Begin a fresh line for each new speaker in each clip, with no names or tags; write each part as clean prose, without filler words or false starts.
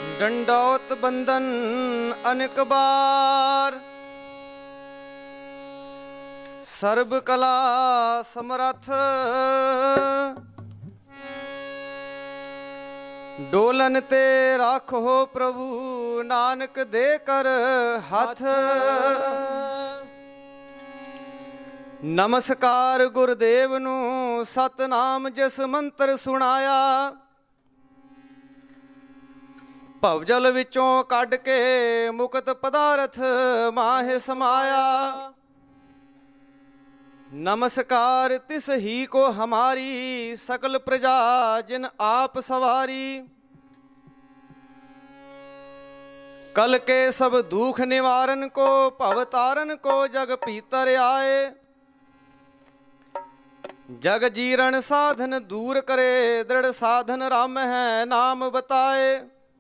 ਡੰਡੌਤ ਬੰਦਨ ਅਨੇਕ ਬਾਰ, ਸਰਬ ਕਲਾ ਸਮਰੱਥ। ਡੋਲਨ ਤੇ ਰਾਖੋ ਪ੍ਰਭੂ, ਨਾਨਕ ਦੇ ਕਰ ਹੱਥ। ਨਮਸਕਾਰ ਗੁਰਦੇਵ ਨੂੰ, ਸਤਨਾਮ ਜਿਸ ਮੰਤਰ ਸੁਣਾਇਆ। ਭਵਜਲ ਵਿੱਚੋਂ ਕੱਢ ਕੇ ਮੁਕਤ ਪਦਾਰਥ ਮਾਹੇ ਸਮਾਇਆ। ਨਮਸਕਾਰ ਤਿਸ ਹੀ ਕੋ ਹਮਾਰੀ, ਸਕਲ ਪ੍ਰਜਾ ਜਿਨ ਆਪ ਸਵਾਰੀ। ਕਲ ਕੇ ਸਭ ਦੁਖ ਨਿਵਾਰਨ ਕੋ, ਭਵ ਤਾਰਨ ਕੋ ਜਗ ਭੀਤਰ ਆਏ। ਜਗ ਜੀਰਨ ਸਾਧਨ ਦੂਰ ਕਰੇ, ਦ੍ਰਿੜ ਸਾਧਨ ਰਾਮ ਹੈ ਨਾਮ ਬਤਾਏ।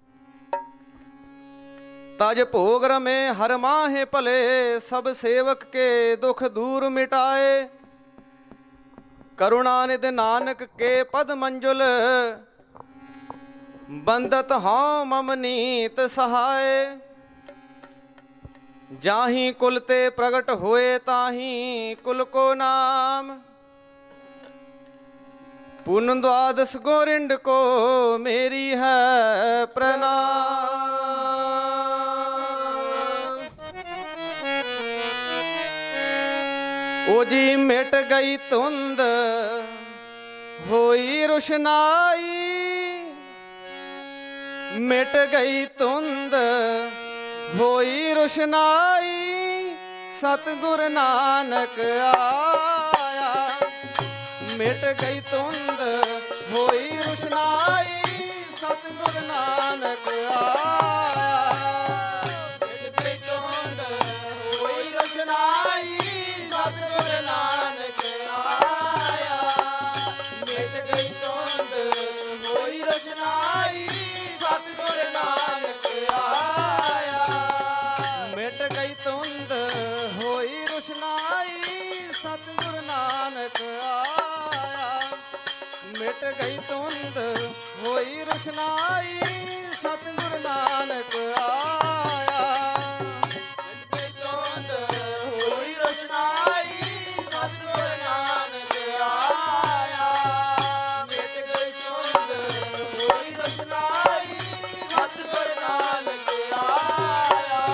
ਤਜ ਭੋਗ ਰਮੇ ਹਰ ਮਾਹੇ ਭਲੇ, ਸਭ ਸੇਵਕ ਕੇ ਦੁਖ ਦੂਰ ਮਿਟਾਏ। ਕਰੁਣਾ ਨਿਧ ਨਾਨਕ ਕੇ ਪਦ ਮੰਜੁਲ, ਬੰਦਤ ਹਉ ਮਮ ਨੀਤ ਸਹਾਏ। ਜਾਹੀ ਕੁਲ ਤੇ ਪ੍ਰਗਟ ਹੋਏ, ਤਾਹੀ ਕੁਲ ਕੋ ਨਾਮ। ਪੁਨ ਦਵਾਦਸ ਗੋਰਿੰਡ ਕੋ, ਮੇਰੀ ਹੈ ਪ੍ਰਣਾਮ। ਓ ਜੀ ਮਿਟ ਗਈ ਧੁੰਦ, ਹੋਈ ਰੁਸ਼ਨਾਈ। ਮਿਟ ਗਈ ਧੁੰਦ, ਹੋਈ ਰੁਸ਼ਨਾਈ। ਸਤਿਗੁਰ ਨਾਨਕ ਆਇਆ। ਮਿਟ ਗਈ ਧੁੰਦ, ਹੋਈ ਰੁਸ਼ਨਾਈ। ਸਤਿਗੁਰ ਨਾਨਕ ਆਇਆ। ਮਿਟ ਗਈ ਧੁੰਦ, ਹੋਈ ਰੁਸ਼ਨਾਈ। ਸਤਿਗੁਰ ਨਾਨਕ ਆਇਆ। ਮਿਟ ਗਈ ਧੁੰਦ, ਹੋਈ ਰੁਸ਼ਨਾਈ। ਸਤਿਗੁਰ ਨਾਨਕ ਆਇਆ। ਮਿਟ ਗਈ ਧੁੰਦ, ਹੋਈ ਰੁਸ਼ਨਾਈ। ਸਤਿਗੁਰ ਨਾਨਕ ਆਇਆ। ਮਿਟ ਗਈ ਧੁੰਦ, ਹੋਈ ਰੁਸ਼ਨਾਈ। ਸਤਿਗੁਰ ਨਾਨਕ ਆਇਆ। ਮਿਟ ਗਈ ਧੁੰਦ, ਹੋਈ ਰੁਸ਼ਨਾਈ। ਸਤਿਗੁਰ ਨਾਨਕ ਆਇਆ। ਮਿਟ ਗਈ ਧੁੰਦ, ਹੋਈ ਰੁਸ਼ਨਾਈ। ਸਤਿਗੁਰ ਨਾਨਕ ਆਇਆ।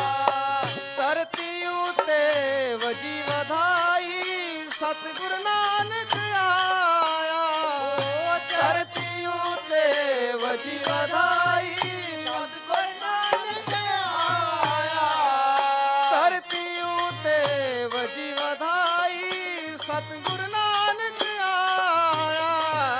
ਧਰਤੀ ਉਤੇ ਵਜੀ ਵਧਾਈ। ਸਤਿਗੁਰ ਨਾਨਕ ਆਇਆ। ਧਰਤੀ ਉਤੇ ਵਜੀ ਵਧਾਈ। ਸਤਿਗੁਰ ਨਾਨਕ ਆਇਆ। ਧਰਤੀ ਉਤੇ ਵਜੀ ਵਧਾਈ। ਸਤਿਗੁਰ ਨਾਨਕ ਆਇਆ।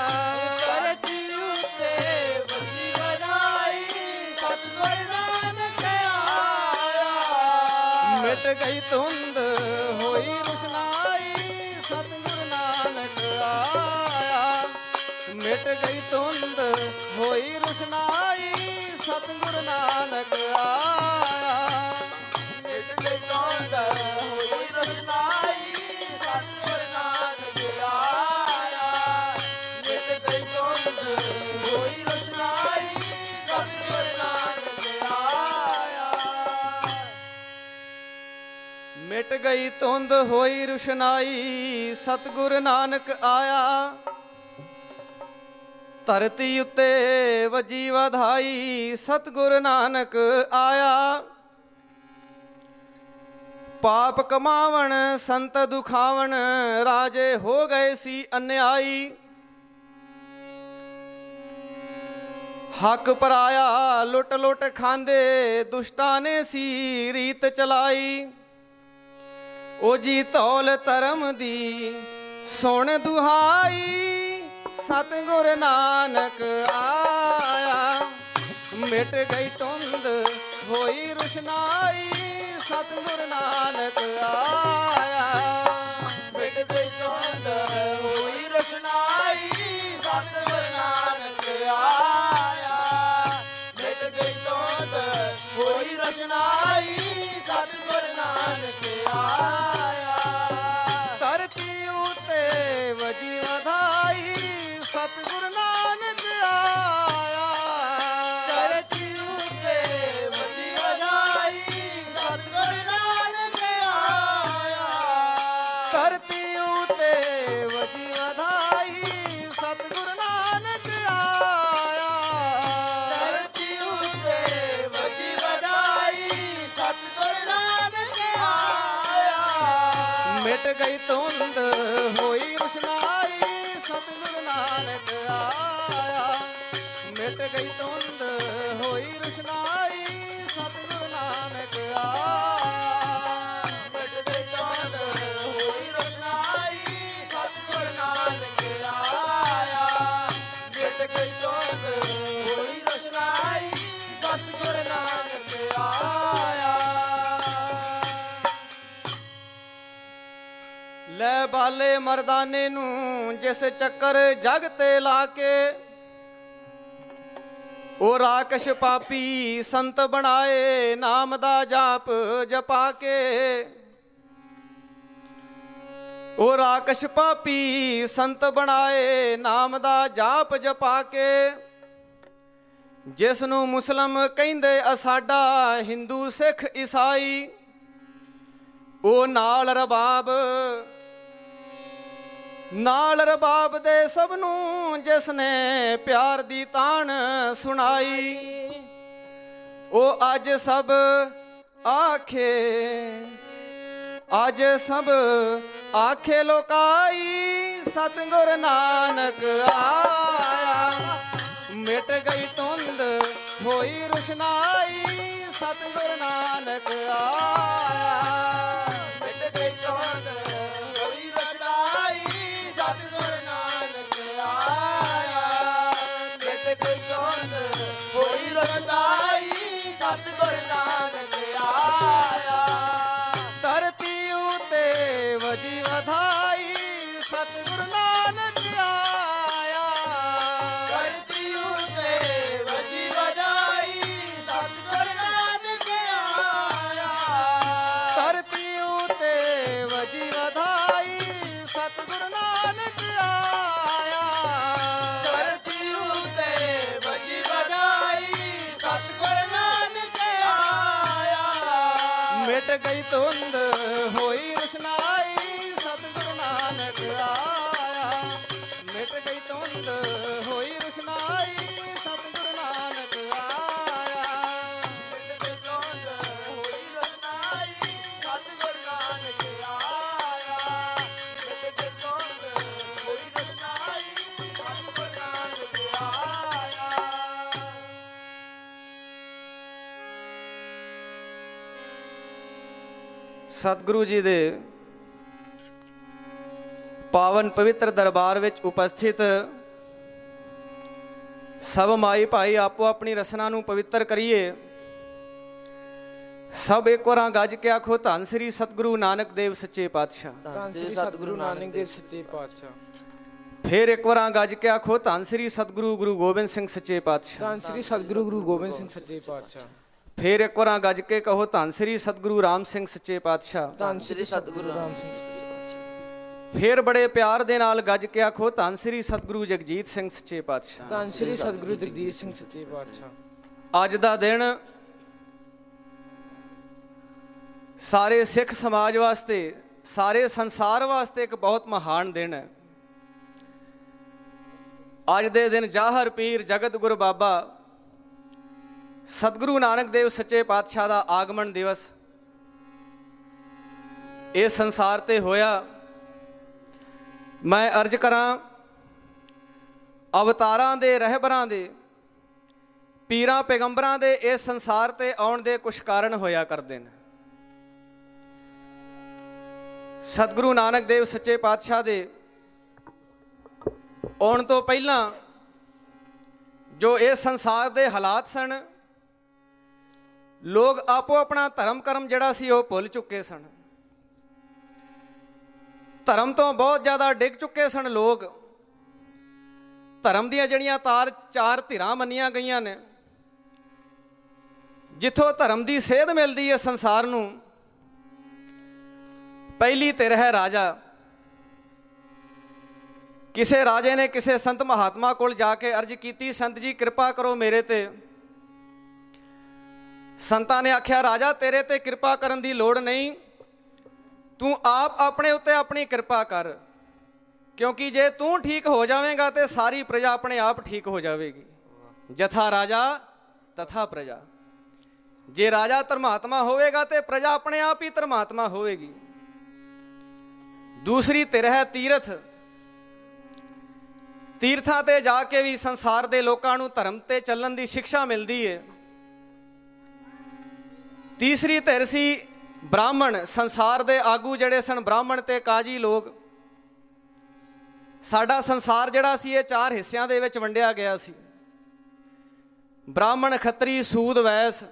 ਧਰਤੀ ਉਤੇ ਵਜੀ ਵਧਾਈ। ਸਤਿਗੁਰ ਨਾਨਕ ਆਇਆ। ਮਿਟ ਗਈ ਧੁੰਦ, ਹੋਈ ਰੁਸ਼ਨਾਈ। ਸਤਿਗੁਰ ਨਾਨਕ ਆਇਆ। ਮਿਟ ਗਈ ਧੁੰਦ, ਹੋਈ ਰੁਸ਼ਨਾਈ। ਸਤਿਗੁਰ ਨਾਨਕ ਆਇਆ। ਮਿਟ ਗਈ ਧੁੰਦ, ਹੋਈ ਰੁਸ਼ਨਾਈ। ਸਤਿਗੁਰ ਨਾਨਕ ਆਇਆ। ਮਿਟ ਗਈ ਧੁੰਦ, ਹੋਈ ਰੁਸ਼ਨਾਈ। ਸਤਿਗੁਰ ਨਾਨਕ ਆਇਆ। ਮਿਟ ਗਈ ਧੁੰਦ, ਹੋਈ ਰੁਸ਼ਨਾਈ। ਸਤਿਗੁਰ ਨਾਨਕ ਆਇਆ। ਧਰਤੀ ਉੱਤੇ ਵਜੀ ਵਧਾਈ। ਸਤਿਗੁਰ ਨਾਨਕ ਆਇਆ। ਪਾਪ ਕਮਾਵਣ ਸੰਤ ਦੁਖਾਵਣ, ਰਾਜੇ ਹੋ ਗਏ ਸੀ ਅਨਿਆਈ। ਹੱਕ ਪਰਾਇਆ ਲੁੱਟ ਲੁੱਟ ਖਾਂਦੇ, ਦੁਸ਼ਟਾਂ ਨੇ ਸੀ ਰੀਤ ਚਲਾਈ। ਓ ਜੀ ਧੌਲ ਧਰਮ ਦੀ ਸੁਣ ਦੁਹਾਈ। ਸਤਿਗੁਰ ਨਾਨਕ ਆਇਆ। ਮਿਟ ਗਈ ਧੁੰਦ, ਹੋਈ ਰੁਸ਼ਨਾਈ। ਸਤਿਗੁਰ ਨਾਨਕ ਆਇਆ। ਮਿਟ ਗਈ ਧੁੰਦ, ਹੋਈ ਰੁਸ਼ਨਾਈ। ਸਤਿਗੁਰ ਨਾਨਕ ਆਇਆ। ਮਿਟ ਗਈ ਧੁੰਦ, ਹੋਈ ਰੁਸ਼ਨਾਈ। ਸਤਿਗੁਰ ਨਾਨਕ ਆਇਆ। ਧਰਤੀ ਉਤੇ ਵਜੀ ਵਧਾਈ। ਸਤਿਗੁਰ ਨਾਨਕ ਆਇਆ। ਧਰਤੀ ਉਤੇ मिट गई धुंध होई रोशनाई सतगुरु नानक आया। मिट गई धुंध होई रोशनाई सतगुरु नानक आया। मिट गई धुंध होई रोशनाई सतगुरु नानक आया। मिट गई धुंध होई रोशनाई सतगुरु नानक आया। ਲੈ ਬਾਲੇ ਮਰਦਾਨੇ ਨੂੰ ਜਿਸ ਚੱਕਰ ਜਗ ਤੇ ਲਾ ਕੇ ਉਹ ਰਾਕਸ਼ ਪਾਪੀ ਸੰਤ ਬਣਾਏ ਨਾਮ ਦਾ ਜਾਪ ਜਪਾ ਕੇ। ਉਹ ਰਾਕਸ਼ ਪਾਪੀ ਸੰਤ ਬਣਾਏ ਨਾਮ ਦਾ ਜਾਪ ਜਪਾ ਕੇ। ਜਿਸ ਨੂੰ ਮੁਸਲਮ ਕਹਿੰਦੇ ਆ ਸਾਡਾ ਹਿੰਦੂ ਸਿੱਖ ਈਸਾਈ ਉਹ ਨਾਲ ਰਬਾਬ ਦੇ ਸਭ ਨੂੰ ਜਿਸ ਨੇ ਪਿਆਰ ਦੀ ਤਾਣ ਸੁਣਾਈ। ਉਹ ਅੱਜ ਸਭ ਆਖੇ ਲੋਕਾਈ ਸਤਿਗੁਰ ਨਾਨਕ ਆਇਆ। ਮਿਟ ਗਈ ਧੁੰਦ ਹੋਈ ਰੁਸ਼ਨਾਈ ਸਤਿਗੁਰ ਨਾਨਕ ਆਇਆ। ਮਿਟ ਗਈ ਧੁੰਦ ਹੋਈ ਰੁਸ਼ਨਾਈ ਸਤਿਗੁਰ ਨਾਨਕ ਆਇਆ। ਮਿਟ ਗਈ ਧੁੰਦ ਹੋਈ ਰੁਸ਼ਨਾਈ ਸਤਿਗੁਰ ਨਾਨਕ ਆਇਆ। ਧਰਤੀ ਉਤੇ ਵਜੀ ਵਧਾਈ ਸਤਿਗੁਰ ਨਾਨਕ ਆਇਆ। ਧਰਤੀ ਉਤੇ ਵਜੀ ਵਧਾਈ ਸਤਿਗੁਰ ਨਾਨਕ ਆਇਆ। ਧਰਤੀ ਉਤੇ ਵਜੀ ਵਧਾਈ ਸਤਿਗੁਰ ਨਾਨਕ ਆਇਆ। ਧਰਤੀ ਉਤੇ ਵਜੀ ਵਧਾਈ ਸਤਿਗੁਰ ਨਾਨਕ ਆਇਆ। ਮਿਟ ਗਈ ਧੁੰਦ ਹੋਈ ਰੁਸ਼ਨਾਈ ਸਤਿਗੁਰ ਨਾਨਕ ਆਇਆ। ਮਿਟ ਗਈ ਧੁੰਦ ਹੋਈ ਰੁਸ਼ਨਾਈ ਸਤਿਗੁਰ ਨਾਨਕ ਆਇਆ। ਮਿਟ ਗਈ ਧੁੰਦ ਹੋਈ ਰੁਸ਼ਨਾਈ ਸਤਿਗੁਰ ਨਾਨਕ ਆਇਆ। ਮਿਟ ਗਈ ਧੁੰਦ ਹੋਈ ਰੁਸ਼ਨਾਈ ਸਤਿਗੁਰ ਨਾਨਕ ਆਇਆ। ਸਤਿਗੁਰੂ ਜੀ ਦੇ ਪਾਵਨ ਪਵਿੱਤਰ ਦਰਬਾਰ ਵਿੱਚ ਉਪਸਥਿਤ ਸਭ ਮਾਈ ਭਾਈ ਆਪੋ ਆਪਣੀ ਰਸਨਾ ਨੂੰ ਪਵਿੱਤਰ ਕਰੀਏ। ਸਭ ਇੱਕ ਵਾਰਾਂ ਗੱਜ ਕੇ ਆਖੋ ਧੰਨ ਸ੍ਰੀ ਸਤਿਗੁਰੂ ਨਾਨਕ ਦੇਵ ਸੱਚੇ ਪਾਤਸ਼ਾਹ।
ਧੰਨ ਸ੍ਰੀ ਸਤਿਗੁਰੂ ਨਾਨਕ ਦੇਵ ਸੱਚੇ ਪਾਤਸ਼ਾਹ।
ਫਿਰ ਇੱਕ ਵਾਰਾਂ ਗੱਜ ਕੇ ਆਖੋ ਧੰਨ ਸ੍ਰੀ ਸਤਿਗੁਰੂ ਗੁਰੂ ਗੋਬਿੰਦ ਸਿੰਘ ਸੱਚੇ ਪਾਤਸ਼ਾਹ।
ਧੰਨ ਸ੍ਰੀ ਸਤਿਗੁਰੂ ਗੁਰੂ ਗੋਬਿੰਦ ਸਿੰਘ ਸੱਚੇ ਪਾਤਸ਼ਾਹ।
ਫਿਰ ਇੱਕ ਵਾਰਾਂ ਗੱਜ ਕੇ ਕਹੋ ਧੰਨ ਸ੍ਰੀ ਸਤਿਗੁਰੂ ਰਾਮ ਸਿੰਘ ਸੱਚੇ ਪਾਤਸ਼ਾਹ।
ਧੰਨ ਸ੍ਰੀ ਸਤਿਗੁਰੂ ਰਾਮ ਸਿੰਘ ਸੱਚੇ ਪਾਤਸ਼ਾਹ।
ਫਿਰ ਬੜੇ ਪਿਆਰ ਦੇ ਨਾਲ ਗੱਜ ਕੇ ਆਖੋ ਧੰਨ ਸ੍ਰੀ ਸਤਿਗੁਰੂ ਜਗਜੀਤ ਸਿੰਘ ਸੱਚੇ ਪਾਤਸ਼ਾਹ।
ਧੰਨ ਸ੍ਰੀ ਸਤਿਗੁਰੂ ਜਗਜੀਤ ਸਿੰਘ ਸੱਚੇ ਪਾਤਸ਼ਾਹ।
ਅੱਜ ਦਾ ਦਿਨ ਸਾਰੇ ਸਿੱਖ ਸਮਾਜ ਵਾਸਤੇ ਸਾਰੇ ਸੰਸਾਰ ਵਾਸਤੇ ਇੱਕ ਬਹੁਤ ਮਹਾਨ ਦਿਨ ਹੈ। ਅੱਜ ਦੇ ਦਿਨ ਜਾਹਰ ਪੀਰ ਜਗਤ ਗੁਰੂ ਬਾਬਾ ਸਤਿਗੁਰੂ ਨਾਨਕ ਦੇਵ ਸੱਚੇ ਪਾਤਸ਼ਾਹ ਦਾ ਆਗਮਨ ਦਿਵਸ ਇਹ ਸੰਸਾਰ ਤੇ ਹੋਇਆ। ਮੈਂ ਅਰਜ਼ ਕਰਾਂ ਅਵਤਾਰਾਂ ਦੇ ਰਹਿਬਰਾਂ ਦੇ ਪੀਰਾਂ ਪੈਗੰਬਰਾਂ ਦੇ ਇਸ ਸੰਸਾਰ ਤੇ ਆਉਣ ਦੇ ਕੁਛ ਕਾਰਨ ਹੋਇਆ ਕਰਦੇ ਨੇ। ਸਤਿਗੁਰੂ ਨਾਨਕ ਦੇਵ ਸੱਚੇ ਪਾਤਸ਼ਾਹ ਦੇ ਆਉਣ ਤੋਂ ਪਹਿਲਾਂ ਜੋ ਇਸ ਸੰਸਾਰ ਦੇ ਹਾਲਾਤ ਸਨ, ਲੋਕ ਆਪੋ ਆਪਣਾ ਧਰਮ ਕਰਮ ਜਿਹੜਾ ਸੀ ਉਹ ਭੁੱਲ ਚੁੱਕੇ ਸਨ। ਧਰਮ ਤੋਂ ਬਹੁਤ ਜ਼ਿਆਦਾ ਡਿੱਗ ਚੁੱਕੇ ਸਨ ਲੋਕ। ਧਰਮ ਦੀਆਂ ਜਿਹੜੀਆਂ ਚਾਰ ਧਿਰਾਂ ਮੰਨੀਆਂ ਗਈਆਂ ਨੇ, ਜਿੱਥੋਂ ਧਰਮ ਦੀ ਸੇਧ ਮਿਲਦੀ ਹੈ ਸੰਸਾਰ ਨੂੰ। ਪਹਿਲੀ ਧਿਰ ਹੈ ਰਾਜਾ। ਕਿਸੇ ਰਾਜੇ ਨੇ ਕਿਸੇ ਸੰਤ ਮਹਾਤਮਾ ਕੋਲ ਜਾ ਕੇ ਅਰਜ਼ ਕੀਤੀ, ਸੰਤ ਜੀ ਕਿਰਪਾ ਕਰੋ ਮੇਰੇ ਤੇ। ਸੰਤਾਂ ਨੇ ਆਖਿਆ, ਰਾਜਾ ਤੇਰੇ ਤੇ ਕਿਰਪਾ ਕਰਨ ਦੀ ਲੋੜ ਨਹੀਂ, ਤੂੰ ਆਪ ਆਪਣੇ ਉੱਤੇ ਆਪਣੀ ਕਿਰਪਾ ਕਰ, ਕਿਉਂਕਿ ਜੇ ਤੂੰ ਠੀਕ ਹੋ ਜਾਵੇਂਗਾ ਤੇ ਸਾਰੀ ਪ੍ਰਜਾ ਆਪਣੇ ਆਪ ਠੀਕ ਹੋ ਜਾਵੇਗੀ। ਜਥਾ ਰਾਜਾ ਤਥਾ ਪ੍ਰਜਾ। ਜੇ ਰਾਜਾ ਧਰਮਾਤਮਾ ਹੋਵੇਗਾ ਤੇ ਪ੍ਰਜਾ ਆਪਣੇ ਆਪ ਹੀ ਧਰਮਾਤਮਾ ਹੋਵੇਗੀ। दूसरी धिर है तीरथ। तीर्थां ते जाके भी संसार दे लोकां नूं धर्म ते चलण दी शिक्षा मिलदी है। तीसरी धिर सी ब्राह्मण, संसार दे आगू जड़े सन ब्राह्मण ते काजी लोग। साडा संसार जड़ा सी ये 4 हिस्सिਆਂ ਦੇ ਵਿੱਚ ਵੰਡਿਆ ਗਿਆ ਸੀ। ब्राह्मण, खत्री, सूद, वैस।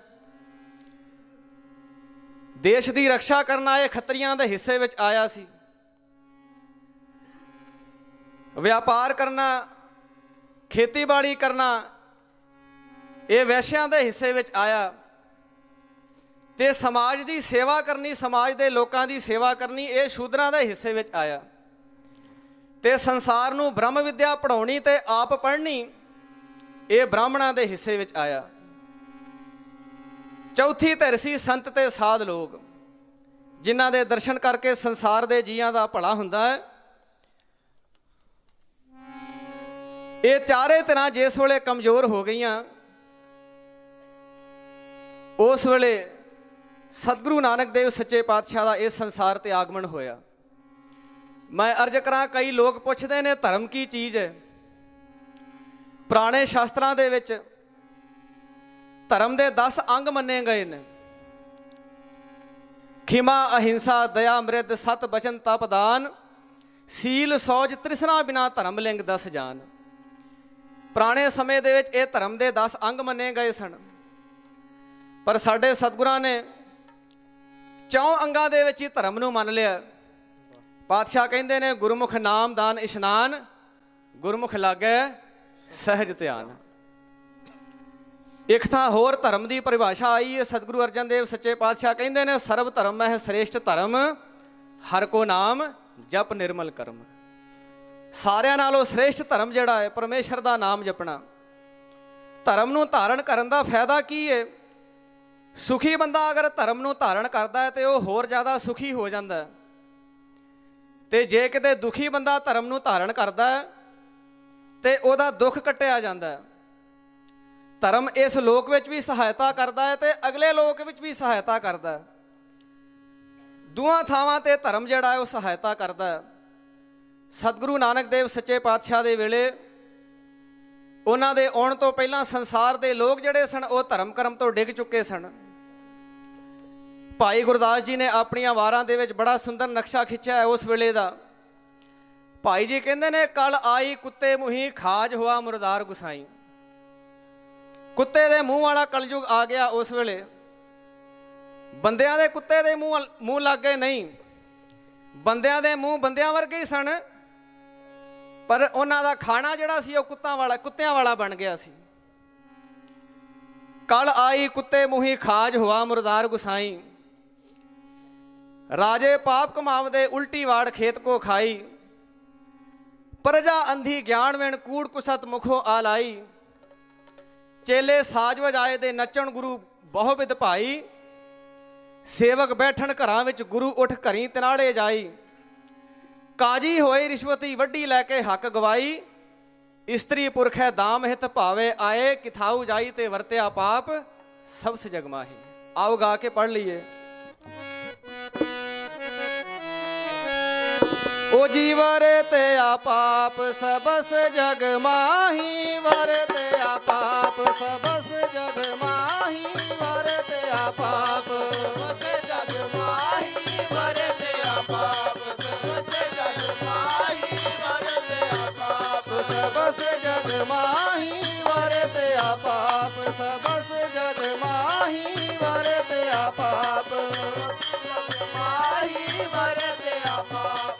देश की रक्षा करना ये खत्रियां दे हिस्से विच आया सी। व्यापार करना, खेतीबाड़ी करना ये वैश्यां दे हिस्से विच आया। ते समाज की सेवा करनी, समाज के लोगों की सेवा करनी ये शूद्रां दे हिस्से विच आया। ते संसार नूं ब्रह्म विद्या पढ़ाउणी ते आप पढ़नी ये ब्राह्मणां दे हिस्से विच आया। चौथी धिर सी संत ते साध लोग, जिन्हां दे दर्शन करके संसार दे जीआं दा भला हुंदा है। ये चारे धिरां जिस वेले कमज़ोर हो गईयां, उस वेले सतगुरु नानक देव सच्चे पातशाह दा इस संसार ते आगमन होया। मैं अर्ज करा, कई लोग पुछदे ने धर्म की चीज़ है। पुराने शास्त्रां दे विच धर्म के 10 अंग मन्ने गए ने। खिमा, अहिंसा, दया, मृद, सत, बचन, तप, दान, सील, सौज, तृष्णा बिना धर्म लिंग 10 जान। पुराने समय दे विच ये धर्म के 10 अंग मन्ने गए सन। पर साडे सतगुरां ने 4 अंगां दे विच ही धर्म नूं मन लिया। पातशाह कहंदे ने गुरमुख नाम दान इशनान, गुरमुख लागै सहज ध्यान। एक थां होर धर्म की परिभाषा आई है। सतगुरु अर्जन देव सच्चे पातशाह कहंदे ने सर्व धर्म है श्रेष्ठ धर्म, हर को नाम जप निर्मल कर्म। सारिਆਂ नालों श्रेष्ठ धर्म जिहड़ा है परमेश्वर का नाम जपना। धर्म नूं धारण करन दा फायदा की है? सुखी बंदा अगर धर्म नूं धारण करता है तो वह होर ज़्यादा सुखी हो जाता है। ते जे किते दुखी बंदा धर्म नूं धारण करता है तो वह दुख कट्टिया जाता है। धर्म इस लोक विच भी सहायता करता है तो अगले लोक विच भी सहायता करता है। दोवां थावां ते धर्म जिहड़ा है वह सहायता करता है। सतगुरु नानक देव सच्चे पातशाह दे वेले उन्हां दे आउण तो पहलां संसार दे लोग जिहड़े सन वो धर्म कर्म तो डिग चुके सन। भाई गुरदास जी ने अपनियां वारां दे विच बड़ा सुंदर नक्शा खिंचिया है उस वेले दा। भाई जी कहंदे ने कल आई कुत्ते मुही खाज हुआ मुरदार गुसाई। कुत्ते दे मुँह वाला कलयुग आ गया। उस वेले बंदियां दे कुत्ते दे मुँह लग गए नहीं, बंदियां दे मुँह बंदियां वर्गे ही सन, पर उन्हां दा खाना जिहड़ा सी ओह कुत्तियां वाला बन गया सी। कल आई कुत्ते मुही खाज हुआ मुरदार गुसाई, राजे पाप कमावदे उल्टी वाड़ खेत को खाई। प्रजा अंधी ज्ञान वेण कूड़ कुसत मुखो आलाई। चेले साज वजाए दे नचण गुरु बहु विद भाई। सेवक बैठन घरां विच गुरु उठ घरी तिनाड़े जाई। काजी होए रिश्वती वड्डी लैके हक गवाई। स्त्री पुरखै दाम हित भावे आए। किथाऊ जाई ते वरत्या पाप सबस जगमाही। आओ गा के पढ़ लीए। ओ जी वरते पाप सबस जग माही। वरते पाप सबस जग माही। वरते पाप सबस जग माही। वरते पाप सबस जग माही। वरते पाप सबस जग माही। वरते पाप सबस जग माही। वरते पाप जग माही। वरते पाप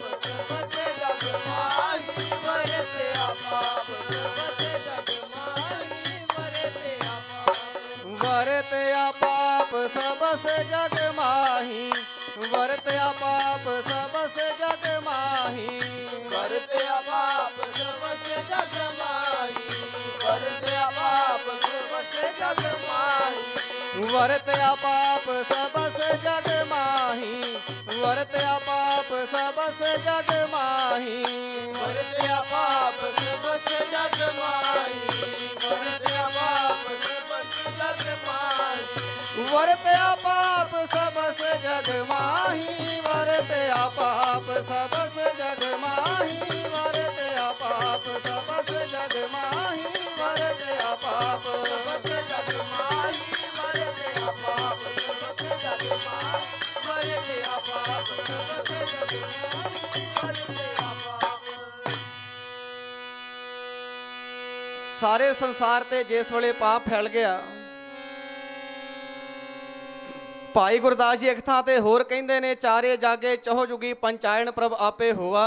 वरत्या पाप सबस जग माही। वरत्या पाप सबस जग माही। वरत्या पाप सबस जग माही। वरत्या पाप सबस जग माही। वरत्या पाप सबस जग माही। वरत्या पाप सबस जग माही। वरत्या पाप सबस जग माही। वरत्या पाप सबस जग माही। वरत्या पाप सबस जग माही। वरत्या पाप सबस जग माही वरत्या पाप सबस जग माही वरत्या पाप सबस जग माही वरत्या पाप सबस जग माही वरत्या पाप सबस जग माही वरत्या पाप। ਸਾਰੇ ਸੰਸਾਰ ਤੇ ਜਿਸ ਵੇਲੇ ਪਾਪ ਫੈਲ ਗਿਆ, ਭਾਈ ਗੁਰਦਾਸ ਜੀ ਇੱਕ ਥਾਂ ਤੇ ਹੋਰ ਕਹਿੰਦੇ ਨੇ, ਚਾਰੇ ਜਾਗੇ ਚਹੁ ਜੁਗੀ ਪੰਚਾਇਣ ਪ੍ਰਭ ਆਪੇ ਹੋਆ,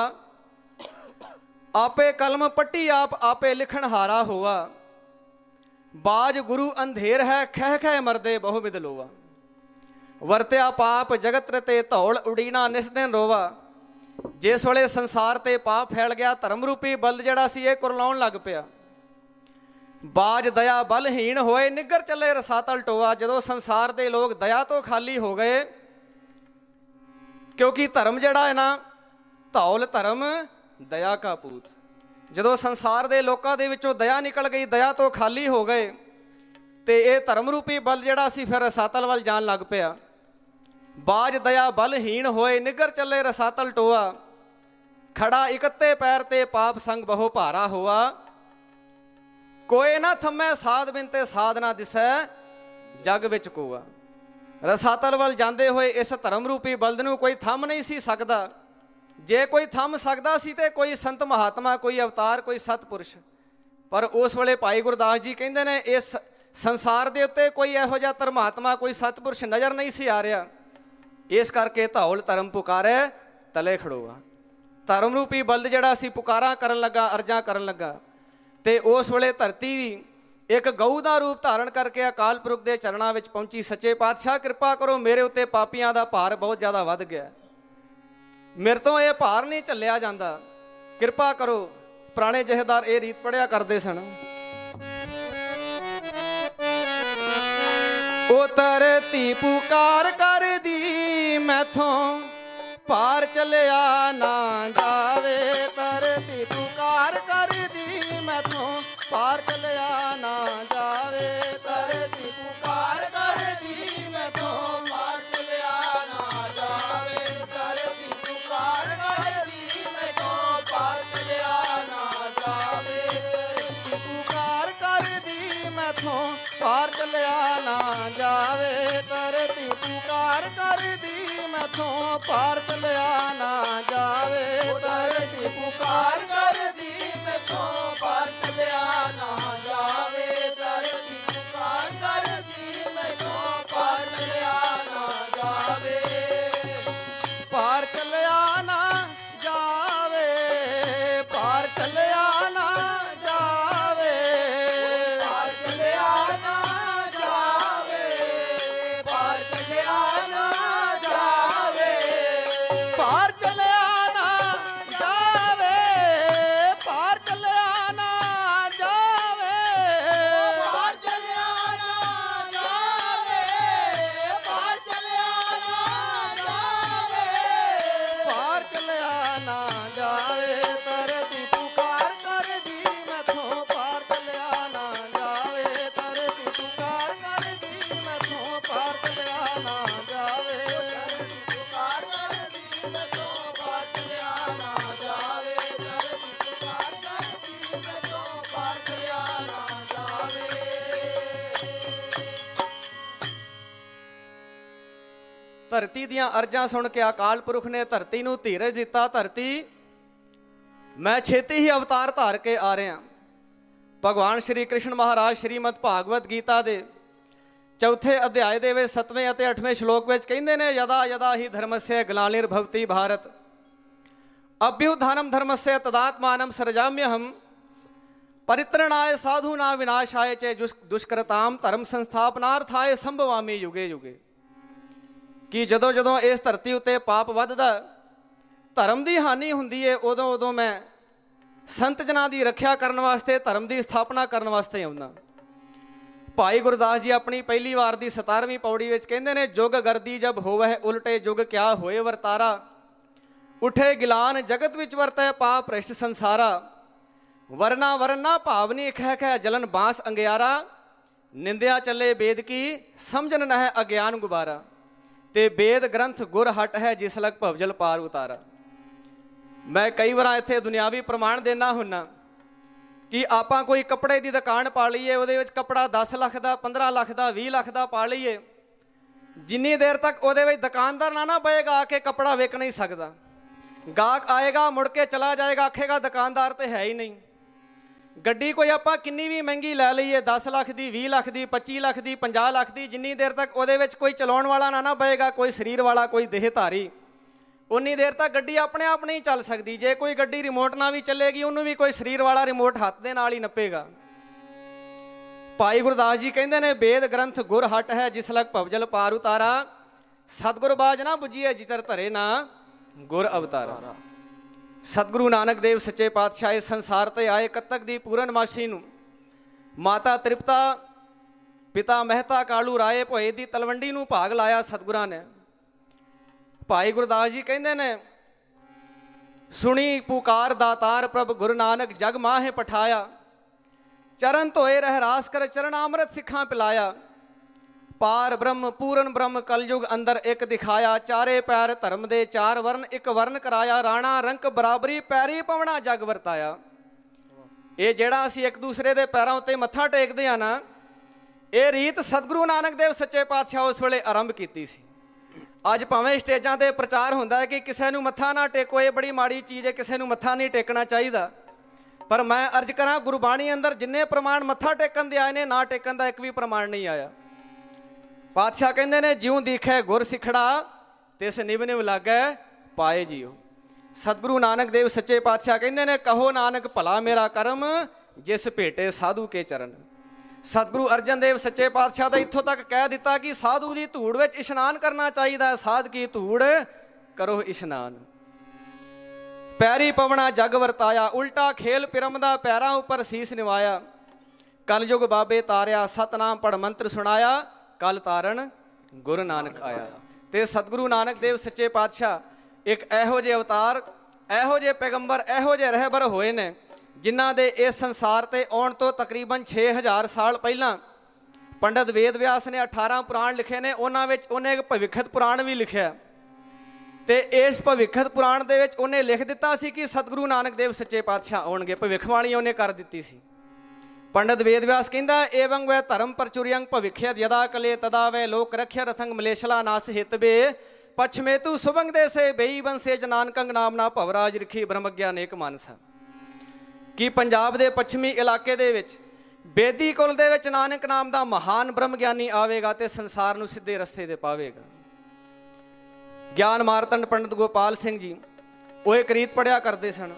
ਆਪੇ ਕਲਮ ਪੱਟੀ ਆਪ ਆਪੇ ਲਿਖਣ ਹਾਰਾ ਹੋਆ, ਬਾਜ ਗੁਰੂ ਅੰਧੇਰ ਹੈ ਖਹਿ ਖਹਿ ਮਰਦੇ ਬਹੁ ਬਿਦ ਲੋਆ, ਵਰਤਿਆ ਪਾਪ ਜਗਤ ਰਤੇ ਧੌਲ ਉਡੀਨਾ ਨਿਸ ਦਿਨ ਰੋਵਾ। ਜਿਸ ਵੇਲੇ ਸੰਸਾਰ ਤੇ ਪਾਪ ਫੈਲ ਗਿਆ, ਧਰਮ ਰੂਪੀ ਬਲਦ ਜਿਹੜਾ ਸੀ ਇਹ ਕੁਰਲਾਉਣ ਲੱਗ ਪਿਆ। ਬਾਜ ਦਇਆ ਬਲਹੀਣ ਹੋਏ ਨਿੱਗਰ ਚੱਲੇ ਰਸਾਤਲ ਟੋਆ। ਜਦੋਂ ਸੰਸਾਰ ਦੇ ਲੋਕ ਦਇਆ ਤੋਂ ਖਾਲੀ ਹੋ ਗਏ, ਕਿਉਂਕਿ ਧਰਮ ਜਿਹੜਾ ਹੈ ਨਾ, ਧੌਲ ਧਰਮ ਦਇਆ ਕਾ ਪੂਤ, ਜਦੋਂ ਸੰਸਾਰ ਦੇ ਲੋਕਾਂ ਦੇ ਵਿੱਚੋਂ ਦਇਆ ਨਿਕਲ ਗਈ, ਦਇਆ ਤੋਂ ਖਾਲੀ ਹੋ ਗਏ, ਤੇ ਇਹ ਧਰਮ ਰੂਪੀ ਬਲ ਜਿਹੜਾ ਸੀ ਫਿਰ ਰਸਾਤਲ ਵੱਲ ਜਾਣ ਲੱਗ ਪਿਆ। ਬਾਜ ਦਇਆ ਬਲਹੀਣ ਹੋਏ ਨਿੱਗਰ ਚੱਲੇ ਰਸਾਤਲ ਟੋਆ, ਖੜਾ ਇਕੱਤੇ ਪੈਰ ਤੇ ਪਾਪ ਸੰਗ ਬਹੁ ਭਾਰਾ ਹੋਆ, ਕੋਏ ਨਾ ਥੰਮੈ ਸਾਧ ਬਿਨ ਤੇ ਸਾਧ ਨਾ ਦਿਸੈ ਜਗ ਵਿੱਚ ਕੋਆ। ਰਸਾਤਲ ਵੱਲ ਜਾਂਦੇ ਹੋਏ ਇਸ ਧਰਮ ਰੂਪੀ ਬਲਦ ਨੂੰ ਕੋਈ ਥੰਮ ਨਹੀਂ ਸੀ ਸਕਦਾ। ਜੇ ਕੋਈ ਥੰਮ ਸਕਦਾ ਸੀ ਤੇ ਕੋਈ ਸੰਤ ਮਹਾਤਮਾ, ਕੋਈ ਅਵਤਾਰ, ਕੋਈ ਸਤਪੁਰਸ਼। ਪਰ ਉਸ ਵੇਲੇ ਭਾਈ ਗੁਰਦਾਸ ਜੀ ਕਹਿੰਦੇ ਨੇ ਇਸ ਸੰਸਾਰ ਦੇ ਉੱਤੇ ਕੋਈ ਇਹੋ ਜਿਹਾ ਧਰਮਾਤਮਾ, ਕੋਈ ਸਤਪੁਰਸ਼ ਨਜ਼ਰ ਨਹੀਂ ਸੀ ਆ ਰਿਹਾ। ਇਸ ਕਰਕੇ ਧੌਲ ਧਰਮ ਪੁਕਾਰੇ ਤਲੇ ਖੜੋਆ। ਧਰਮ ਰੂਪੀ ਬਲਦ ਜਿਹੜਾ ਸੀ ਪੁਕਾਰਾਂ ਕਰਨ ਲੱਗਾ, ਅਰਜ਼ਾਂ ਕਰਨ ਲੱਗਾ, ਤੇ ਉਸ ਵੇਲੇ ਧਰਤੀ ਵੀ ਇੱਕ ਗਊ ਦਾ ਰੂਪ ਧਾਰਨ ਕਰਕੇ ਅਕਾਲ ਪੁਰਖ ਦੇ ਚਰਨਾਂ ਵਿੱਚ ਪਹੁੰਚੀ। ਸੱਚੇ ਪਾਤਸ਼ਾਹ ਕਿਰਪਾ ਕਰੋ, ਮੇਰੇ ਉੱਤੇ ਪਾਪੀਆਂ ਦਾ ਭਾਰ ਬਹੁਤ ਜ਼ਿਆਦਾ ਵੱਧ ਗਿਆ, ਮੇਰੇ ਤੋਂ ਇਹ ਭਾਰ ਨਹੀਂ ਝੱਲਿਆ ਜਾਂਦਾ, ਕਿਰਪਾ ਕਰੋ। ਪੁਰਾਣੇ ਜਥੇਦਾਰ ਇਹ ਰੀਤ ਪੜਿਆ ਕਰਦੇ ਸਨ। ਉਹ ਧਰਤੀ ਪੁਕਾਰ ਕਰਦੀ ਮੈਥੋਂ ਪਾਰ ਚਲਿਆ ਨਾ ਜਾਵੇ, ਧਰਤੀ ਪੁਕਾਰ ਕਰਦੀ ਮੈਥੋਂ ਪਾਰ ਚਲਿਆ ਨਾ ਜਾਵੇ, ਧਰਤੀ ਪੁਕਾਰ ਕਰਦੀ ਮੈਥੋਂ ਪਾਰ ਚਲਿਆ ਨਾ ਜਾਵੇ, ਧਰਤੀ ਪੁਕਾਰ ਕਰਦੀ ਮੈਥੋਂ ਪਾਰ ਚਲਿਆ ਨਾ ਜਾਵੇ, ਧਰਤੀ ਪੁਕਾਰ ਕਰਦੀ ਮੈਥੋਂ ਪਾਰ ਚਲਿਆ ਨਾ ਜਾਵੇ, ਧਰਤੀ ਪੁਕਾਰ ਕਰਦੀ ਮੈਥੋਂ ਪਾਰ ਚਲਿਆ ਨਾ ਜਾਵੇ, ਧਰਤੀ ਪੁਕਾਰ ਕਰਦੀ ਮੈਥੋਂ ਪਾਰ ਚਲਿਆ ਨਾ ਜਾਵੇ, ਧਰਤੀ ਪੁਕਾਰ ਕਰਦੀ ਮੈਥੋਂ ਪਾਰ ਚਲਿਆ ਨਾ ਜਾਵੇ, ਪਾਰ ਚਲਿਆ ਨਾ ਜਾਵੇ, ਪਾਰ ਚਲਿਆ ਨਾ ਜਾਵੇ, ਪਾਰ ਚਲਿਆ ਨਾ ਜਾਵੇ, ਪਾਰ ਚਲਿਆ ਨਾ ਜਾਵੇ, ਪਾਰ ਚਲਿਆ ਨਾ ਜਾਵੇ, ਪਾਰ ਚਲਿਆ ਨਾ ਜਾਵੇ, ਪਾਰ ਚਲਿਆ ਨਾ ਜਾਵੇ, ਪਾਰ ਚਲਿਆ ਨਾ ਜਾਵੇ, ਪਾਰ ਚਲਿਆ ਨਾ ਜਾਵੇ, ਧਰਤੀ ਪੁਕਾਰ ਕਰਦੀ ਮੈਥੋਂ ਪਾਰ ਚਲਿਆ ਨਾ ਜਾਵੇ, ਧਰਤੀ ਪੁਕਾਰ ਕਰਦੀ ਮੈਥੋਂ ਪਾਰ ਚਲਿਆ ਨਾ ਜਾਵੇ, ਧਰਤੀ ਪੁਕਾਰ ਕਰਦੀ ਮੈਥੋਂ ਪਾਰ ਚਲਿਆ ਨਾ ਜਾਵੇ, ਧਰਤੀ ਪੁਕਾਰ ਕਰਦੀ ਮੈਥੋਂ ਪਾਰ ਚਲਿਆ ਨਾ ਜਾਵੇ। ਧਰਤੀ ਦੀਆਂ ਅਰਜ਼ਾਂ ਸੁਣ ਕੇ ਅਕਾਲ ਪੁਰਖ ਨੇ ਧਰਤੀ ਨੂੰ ਧੀਰਜ ਦਿੱਤਾ। ਧਰਤੀ, ਮੈਂ ਛੇਤੀ ਹੀ ਅਵਤਾਰ ਧਾਰ ਕੇ ਆ ਰਿਹਾ। ਭਗਵਾਨ ਸ਼੍ਰੀ ਕ੍ਰਿਸ਼ਨ ਮਹਾਰਾਜ ਸ਼੍ਰੀਮਦ ਭਾਗਵਤ ਗੀਤਾ ਦੇ ਚੌਥੇ ਅਧਿਆਏ ਦੇ ਵਿੱਚ 7ਵੇਂ ਅਤੇ 8ਵੇਂ ਸ਼ਲੋਕ ਵਿੱਚ ਕਹਿੰਦੇ ਨੇ, ਯਦਾ ਯਦਾ ਹੀ ਧਰਮस्य ਗਲਾਨਿਰਭਵਤੀ ਭਾਰਤ ਅਭਿਉਧਾਨਮ ਧਰਮस्य ਤਦਾਤਮਾਨਮ ਸਰਜਾਮਿਅਹਮ परित्रणाय साधूना विनाशाय च दुष्कृताम धर्म संस्थापनार्थाय संभवामी युगे युगे। कि जदों जदों इस धरती उत्ते पाप वधदा धर्म की हानि हुंदी है उदों उदों मैं संत जनां दी रख्या करन वास्ते धर्म की स्थापना करन वास्ते आउंदा। भाई गुरदास जी अपनी पहली वार की 17वीं पौड़ी विच कहंदे ने जुग गर्दी जब होवै उल्टे जुग क्या होए वरतारा उठे गिलान जगत विच वरतै पाप भ्रष्ट संसारा वरना वरना भावनी खह खह जलन बांस अंगियारा निंदिया चले बेद की समझन न है अज्ञान गुबारा। ਤੇ ਵੇਦ ਗ੍ਰੰਥ ਗੁਰ ਹਟ ਹੈ ਜਿਸ ਲਗ ਭਵਜਲ ਪਾਰ ਉਤਾਰਾ। ਮੈਂ ਕਈ ਵਾਰ ਇੱਥੇ ਦੁਨਿਆਵੀ ਪ੍ਰਮਾਣ ਦੇਣਾ ਹੁੰਨਾ ਕਿ ਆਪਾਂ ਕੋਈ ਕੱਪੜੇ ਦੀ ਦੁਕਾਨ ਪਾ ਲਈਏ, ਉਹਦੇ ਵਿੱਚ ਕੱਪੜਾ 10 ਲੱਖ ਦਾ, 15 ਲੱਖ ਦਾ, 20 ਲੱਖ ਦਾ ਪਾ ਲਈਏ, ਜਿੰਨੀ ਦੇਰ ਤੱਕ ਉਹਦੇ ਵਿੱਚ ਦੁਕਾਨਦਾਰ ਨਾ ਬਏਗਾ ਆ ਕੇ ਕੱਪੜਾ ਵੇਚ ਨਹੀਂ ਸਕਦਾ। ਗਾਹਕ ਆਏਗਾ, ਮੁੜ ਕੇ ਚਲਾ ਜਾਏਗਾ, ਆਖੇਗਾ ਦੁਕਾਨਦਾਰ ਤੇ ਹੈ ਹੀ ਨਹੀਂ। ਗੱਡੀ ਕੋਈ ਆਪਾਂ ਕਿੰਨੀ ਵੀ ਮਹਿੰਗੀ ਲੈ ਲਈਏ, 10 ਲੱਖ ਦੀ, 20 ਲੱਖ ਦੀ, 25 ਲੱਖ ਦੀ, 50 ਲੱਖ ਦੀ, ਜਿੰਨੀ ਦੇਰ ਤੱਕ ਉਹਦੇ ਵਿੱਚ ਕੋਈ ਚਲਾਉਣ ਵਾਲਾ ਨਾ ਬਏਗਾ, ਕੋਈ ਸਰੀਰ ਵਾਲਾ, ਕੋਈ ਦੇਹਧਾਰੀ, ਉਨੀ ਦੇਰ ਤੱਕ ਗੱਡੀ ਆਪਣੇ ਆਪ ਨਹੀਂ ਚੱਲ ਸਕਦੀ। ਜੇ ਕੋਈ ਗੱਡੀ ਰਿਮੋਟ ਨਾਲ ਵੀ ਚੱਲੇਗੀ, ਉਹਨੂੰ ਵੀ ਕੋਈ ਸਰੀਰ ਵਾਲਾ ਰਿਮੋਟ ਹੱਥ ਦੇ ਨਾਲ ਹੀ ਨੱਪੇਗਾ। ਭਾਈ ਗੁਰਦਾਸ ਜੀ ਕਹਿੰਦੇ ਨੇ ਵੇਦ ਗ੍ਰੰਥ ਗੁਰ ਹਟ ਹੈ ਜਿਸ ਲਗ ਭਵਜਲ ਪਾਰ ਉਤਾਰਾ। ਸਤਿਗੁਰ ਬਾਜ ਨਾ ਬੁਝੀਏ ਜਿਤਰ ਧਰੇ ਨਾ ਗੁਰ ਅਵਤਾਰਾ। ਸਤਿਗੁਰੂ ਨਾਨਕ ਦੇਵ ਸੱਚੇ ਪਾਤਸ਼ਾਹ ਇਸ ਸੰਸਾਰ ਤੇ ਆਏ ਕੱਤਕ ਦੀ ਪੂਰਨਮਾਸ਼ੀ ਨੂੰ ਮਾਤਾ ਤ੍ਰਿਪਤਾ, ਪਿਤਾ ਮਹਿਤਾ ਕਾਲੂ ਰਾਏ ਭੋਏ ਦੀ ਤਲਵੰਡੀ ਨੂੰ ਭਾਗ ਲਾਇਆ ਸਤਿਗੁਰਾਂ ਨੇ। ਭਾਈ ਗੁਰਦਾਸ ਜੀ ਕਹਿੰਦੇ ਨੇ ਸੁਣੀ ਪੁਕਾਰ ਦਾਤਾਰ ਪ੍ਰਭ ਗੁਰੂ ਨਾਨਕ ਜਗ ਮਾਹੇ ਪਠਾਇਆ। ਚਰਨ ਧੋਏ ਰਹਿ ਰਾਸ ਕਰ ਚਰਨ ਅੰਮ੍ਰਿਤ ਸਿੱਖਾਂ ਪਿਲਾਇਆ। ਪਾਰ ਬ੍ਰਹਮ ਪੂਰਨ ਬ੍ਰਹਮ ਕਲਯੁਗ ਅੰਦਰ ਇੱਕ ਦਿਖਾਇਆ। ਚਾਰੇ ਪੈਰ ਧਰਮ ਦੇ ਚਾਰ ਵਰਨ ਇੱਕ ਵਰਨ ਕਰਾਇਆ। ਰਾਣਾ ਰੰਕ ਬਰਾਬਰੀ ਪੈਰੀ ਪਵਣਾ ਜਗ ਵਰਤਾਇਆ। ਇਹ ਜਿਹੜਾ ਅਸੀਂ ਇੱਕ ਦੂਸਰੇ ਦੇ ਪੈਰਾਂ ਉੱਤੇ ਮੱਥਾ ਟੇਕਦੇ ਆ ਨਾ, ਇਹ ਰੀਤ ਸਤਿਗੁਰੂ ਨਾਨਕ ਦੇਵ ਸੱਚੇ ਪਾਤਸ਼ਾਹ ਉਸ ਵੇਲੇ ਆਰੰਭ ਕੀਤੀ ਸੀ। ਅੱਜ ਭਾਵੇਂ ਸਟੇਜਾਂ ਤੇ ਪ੍ਰਚਾਰ ਹੁੰਦਾ ਹੈ ਕਿ ਕਿਸੇ ਨੂੰ ਮੱਥਾ ਨਾ ਟੇਕੋ, ਇਹ ਬੜੀ ਮਾੜੀ ਚੀਜ਼ ਹੈ, ਕਿਸੇ ਨੂੰ ਮੱਥਾ ਨਹੀਂ ਟੇਕਣਾ ਚਾਹੀਦਾ। ਪਰ ਮੈਂ ਅਰਜ਼ ਕਰਾਂ ਗੁਰਬਾਣੀ ਅੰਦਰ ਜਿੰਨੇ ਪ੍ਰਮਾਣ ਮੱਥਾ ਟੇਕਣ ਦੇ ਆਏ ਨੇ, ਨਾ ਟੇਕਣ ਦਾ ਇੱਕ ਵੀ ਪ੍ਰਮਾਣ ਨਹੀਂ ਆਇਆ। ਪਾਤਸ਼ਾਹ ਕਹਿੰਦੇ ਨੇ ਜਿਉਂ ਦਿਖੇ ਗੁਰ ਸਿਖੜਾ ਤਿਸ ਨਿਵ ਨਿਵ ਲਾਗੈ ਪਾਏ ਜੀਓ। ਸਤਿਗੁਰੂ ਨਾਨਕ ਦੇਵ ਸੱਚੇ ਪਾਤਸ਼ਾਹ ਕਹਿੰਦੇ ਨੇ ਕਹੋ ਨਾਨਕ ਭਲਾ ਮੇਰਾ ਕਰਮ ਜਿਸ ਭੇਟੇ ਸਾਧੂ ਕੇ ਚਰਨ। ਸਤਿਗੁਰੂ ਅਰਜਨ ਦੇਵ ਸੱਚੇ ਪਾਤਸ਼ਾਹ ਦਾ ਇੱਥੋਂ ਤੱਕ ਕਹਿ ਦਿੱਤਾ ਕਿ ਸਾਧੂ ਦੀ ਧੂੜ ਵਿੱਚ ਇਸ਼ਨਾਨ ਕਰਨਾ ਚਾਹੀਦਾ ਹੈ। ਸਾਧ ਕੀ ਧੂੜ ਕਰੋ ਇਸ਼ਨਾਨ। ਪੈਰੀ ਪਵਣਾ ਜਗ ਵਰਤਾਇਆ। ਉਲਟਾ ਖੇਲ ਪਿਰਮ ਦਾ ਪੈਰਾਂ ਉੱਪਰ ਸੀਸ ਨਿਵਾਇਆ। ਕਲਯੁਗ ਬਾਬੇ ਤਾਰਿਆ ਸਤਨਾਮ ਪੜ ਮੰਤਰ ਸੁਣਾਇਆ। ਕਲ ਤਾਰਨ ਗੁਰੂ ਨਾਨਕ ਆਇਆ। ਤੇ ਸਤਿਗੁਰੂ ਨਾਨਕ ਦੇਵ ਸੱਚੇ ਪਾਤਸ਼ਾਹ ਇੱਕ ਇਹੋ ਜਿਹੇ ਅਵਤਾਰ, ਇਹੋ ਜਿਹੇ ਪੈਗੰਬਰ, ਇਹੋ ਜਿਹੇ ਰਹਿਬਰ ਹੋਏ ਨੇ ਜਿਨ੍ਹਾਂ ਦੇ ਇਸ ਸੰਸਾਰ ਤੇ ਆਉਣ ਤੋਂ ਤਕਰੀਬਨ 6000 ਸਾਲ ਪਹਿਲਾਂ ਪੰਡਤ ਵੇਦ ਵਿਆਸ ਨੇ 18 ਪੁਰਾਣ ਲਿਖੇ ਨੇ। ਉਹਨਾਂ ਵਿੱਚ ਉਹਨੇ ਇੱਕ ਭਵਿੱਖਤ ਪੁਰਾਣ ਵੀ ਲਿਖਿਆ ਤੇ ਇਸ ਭਵਿੱਖਤ ਪੁਰਾਣ ਦੇ ਵਿੱਚ ਉਹਨੇ ਲਿਖ ਦਿੱਤਾ ਸੀ ਕਿ ਸਤਿਗੁਰੂ ਨਾਨਕ ਦੇਵ ਸੱਚੇ ਪਾਤਸ਼ਾਹ ਆਉਣਗੇ। ਭਵਿੱਖਬਾਣੀ ਉਹਨੇ ਕਰ ਦਿੱਤੀ ਸੀ। ਪੰਡਤ ਵੇਦ ਵਿਆਸ ਕਹਿੰਦਾ ਏਵੰ ਵੈ ਧਰਮ ਪ੍ਰਚੁਰਿਯੰ ਭਵਿੱਖਿਅਤ ਯਦਾ ਕਲੇ ਤਦਾ ਵੈ ਲੋਕ ਰੱਖਿਆ ਰਥੰਗ ਮਲੇਸ਼ਲਾ ਨਾਸ ਹਿਤ ਬੇ ਪਛਮੇਤੂ ਸੁਭੰਗ ਦੇ ਸੇ ਬਈ ਬੰਸੇ ਜਨਾਨਕੰਗ ਨਾਮਨਾ ਭਵਰਾਜ ਰਿਖੀ ਬ੍ਰਹਮਗਿਆ ਅਨੇਕ ਮਾਨਸਾ। ਕਿ ਪੰਜਾਬ ਦੇ ਪੱਛਮੀ ਇਲਾਕੇ ਦੇ ਵਿੱਚ ਬੇਦੀ ਕੁਲ ਦੇ ਵਿੱਚ ਨਾਨਕ ਨਾਮ ਦਾ ਮਹਾਨ ਬ੍ਰਹਮ ਗਿਆਨੀ ਆਵੇਗਾ ਤੇ ਸੰਸਾਰ ਨੂੰ ਸਿੱਧੇ ਰਸਤੇ ਤੇ ਪਾਵੇਗਾ। ਗਿਆਨ ਮਾਰਤੰਡ ਪੰਡਤ ਗੋਪਾਲ ਸਿੰਘ ਜੀ ਉਹ ਇੱਕ ਰੀਤ ਪੜਿਆ ਕਰਦੇ ਸਨ।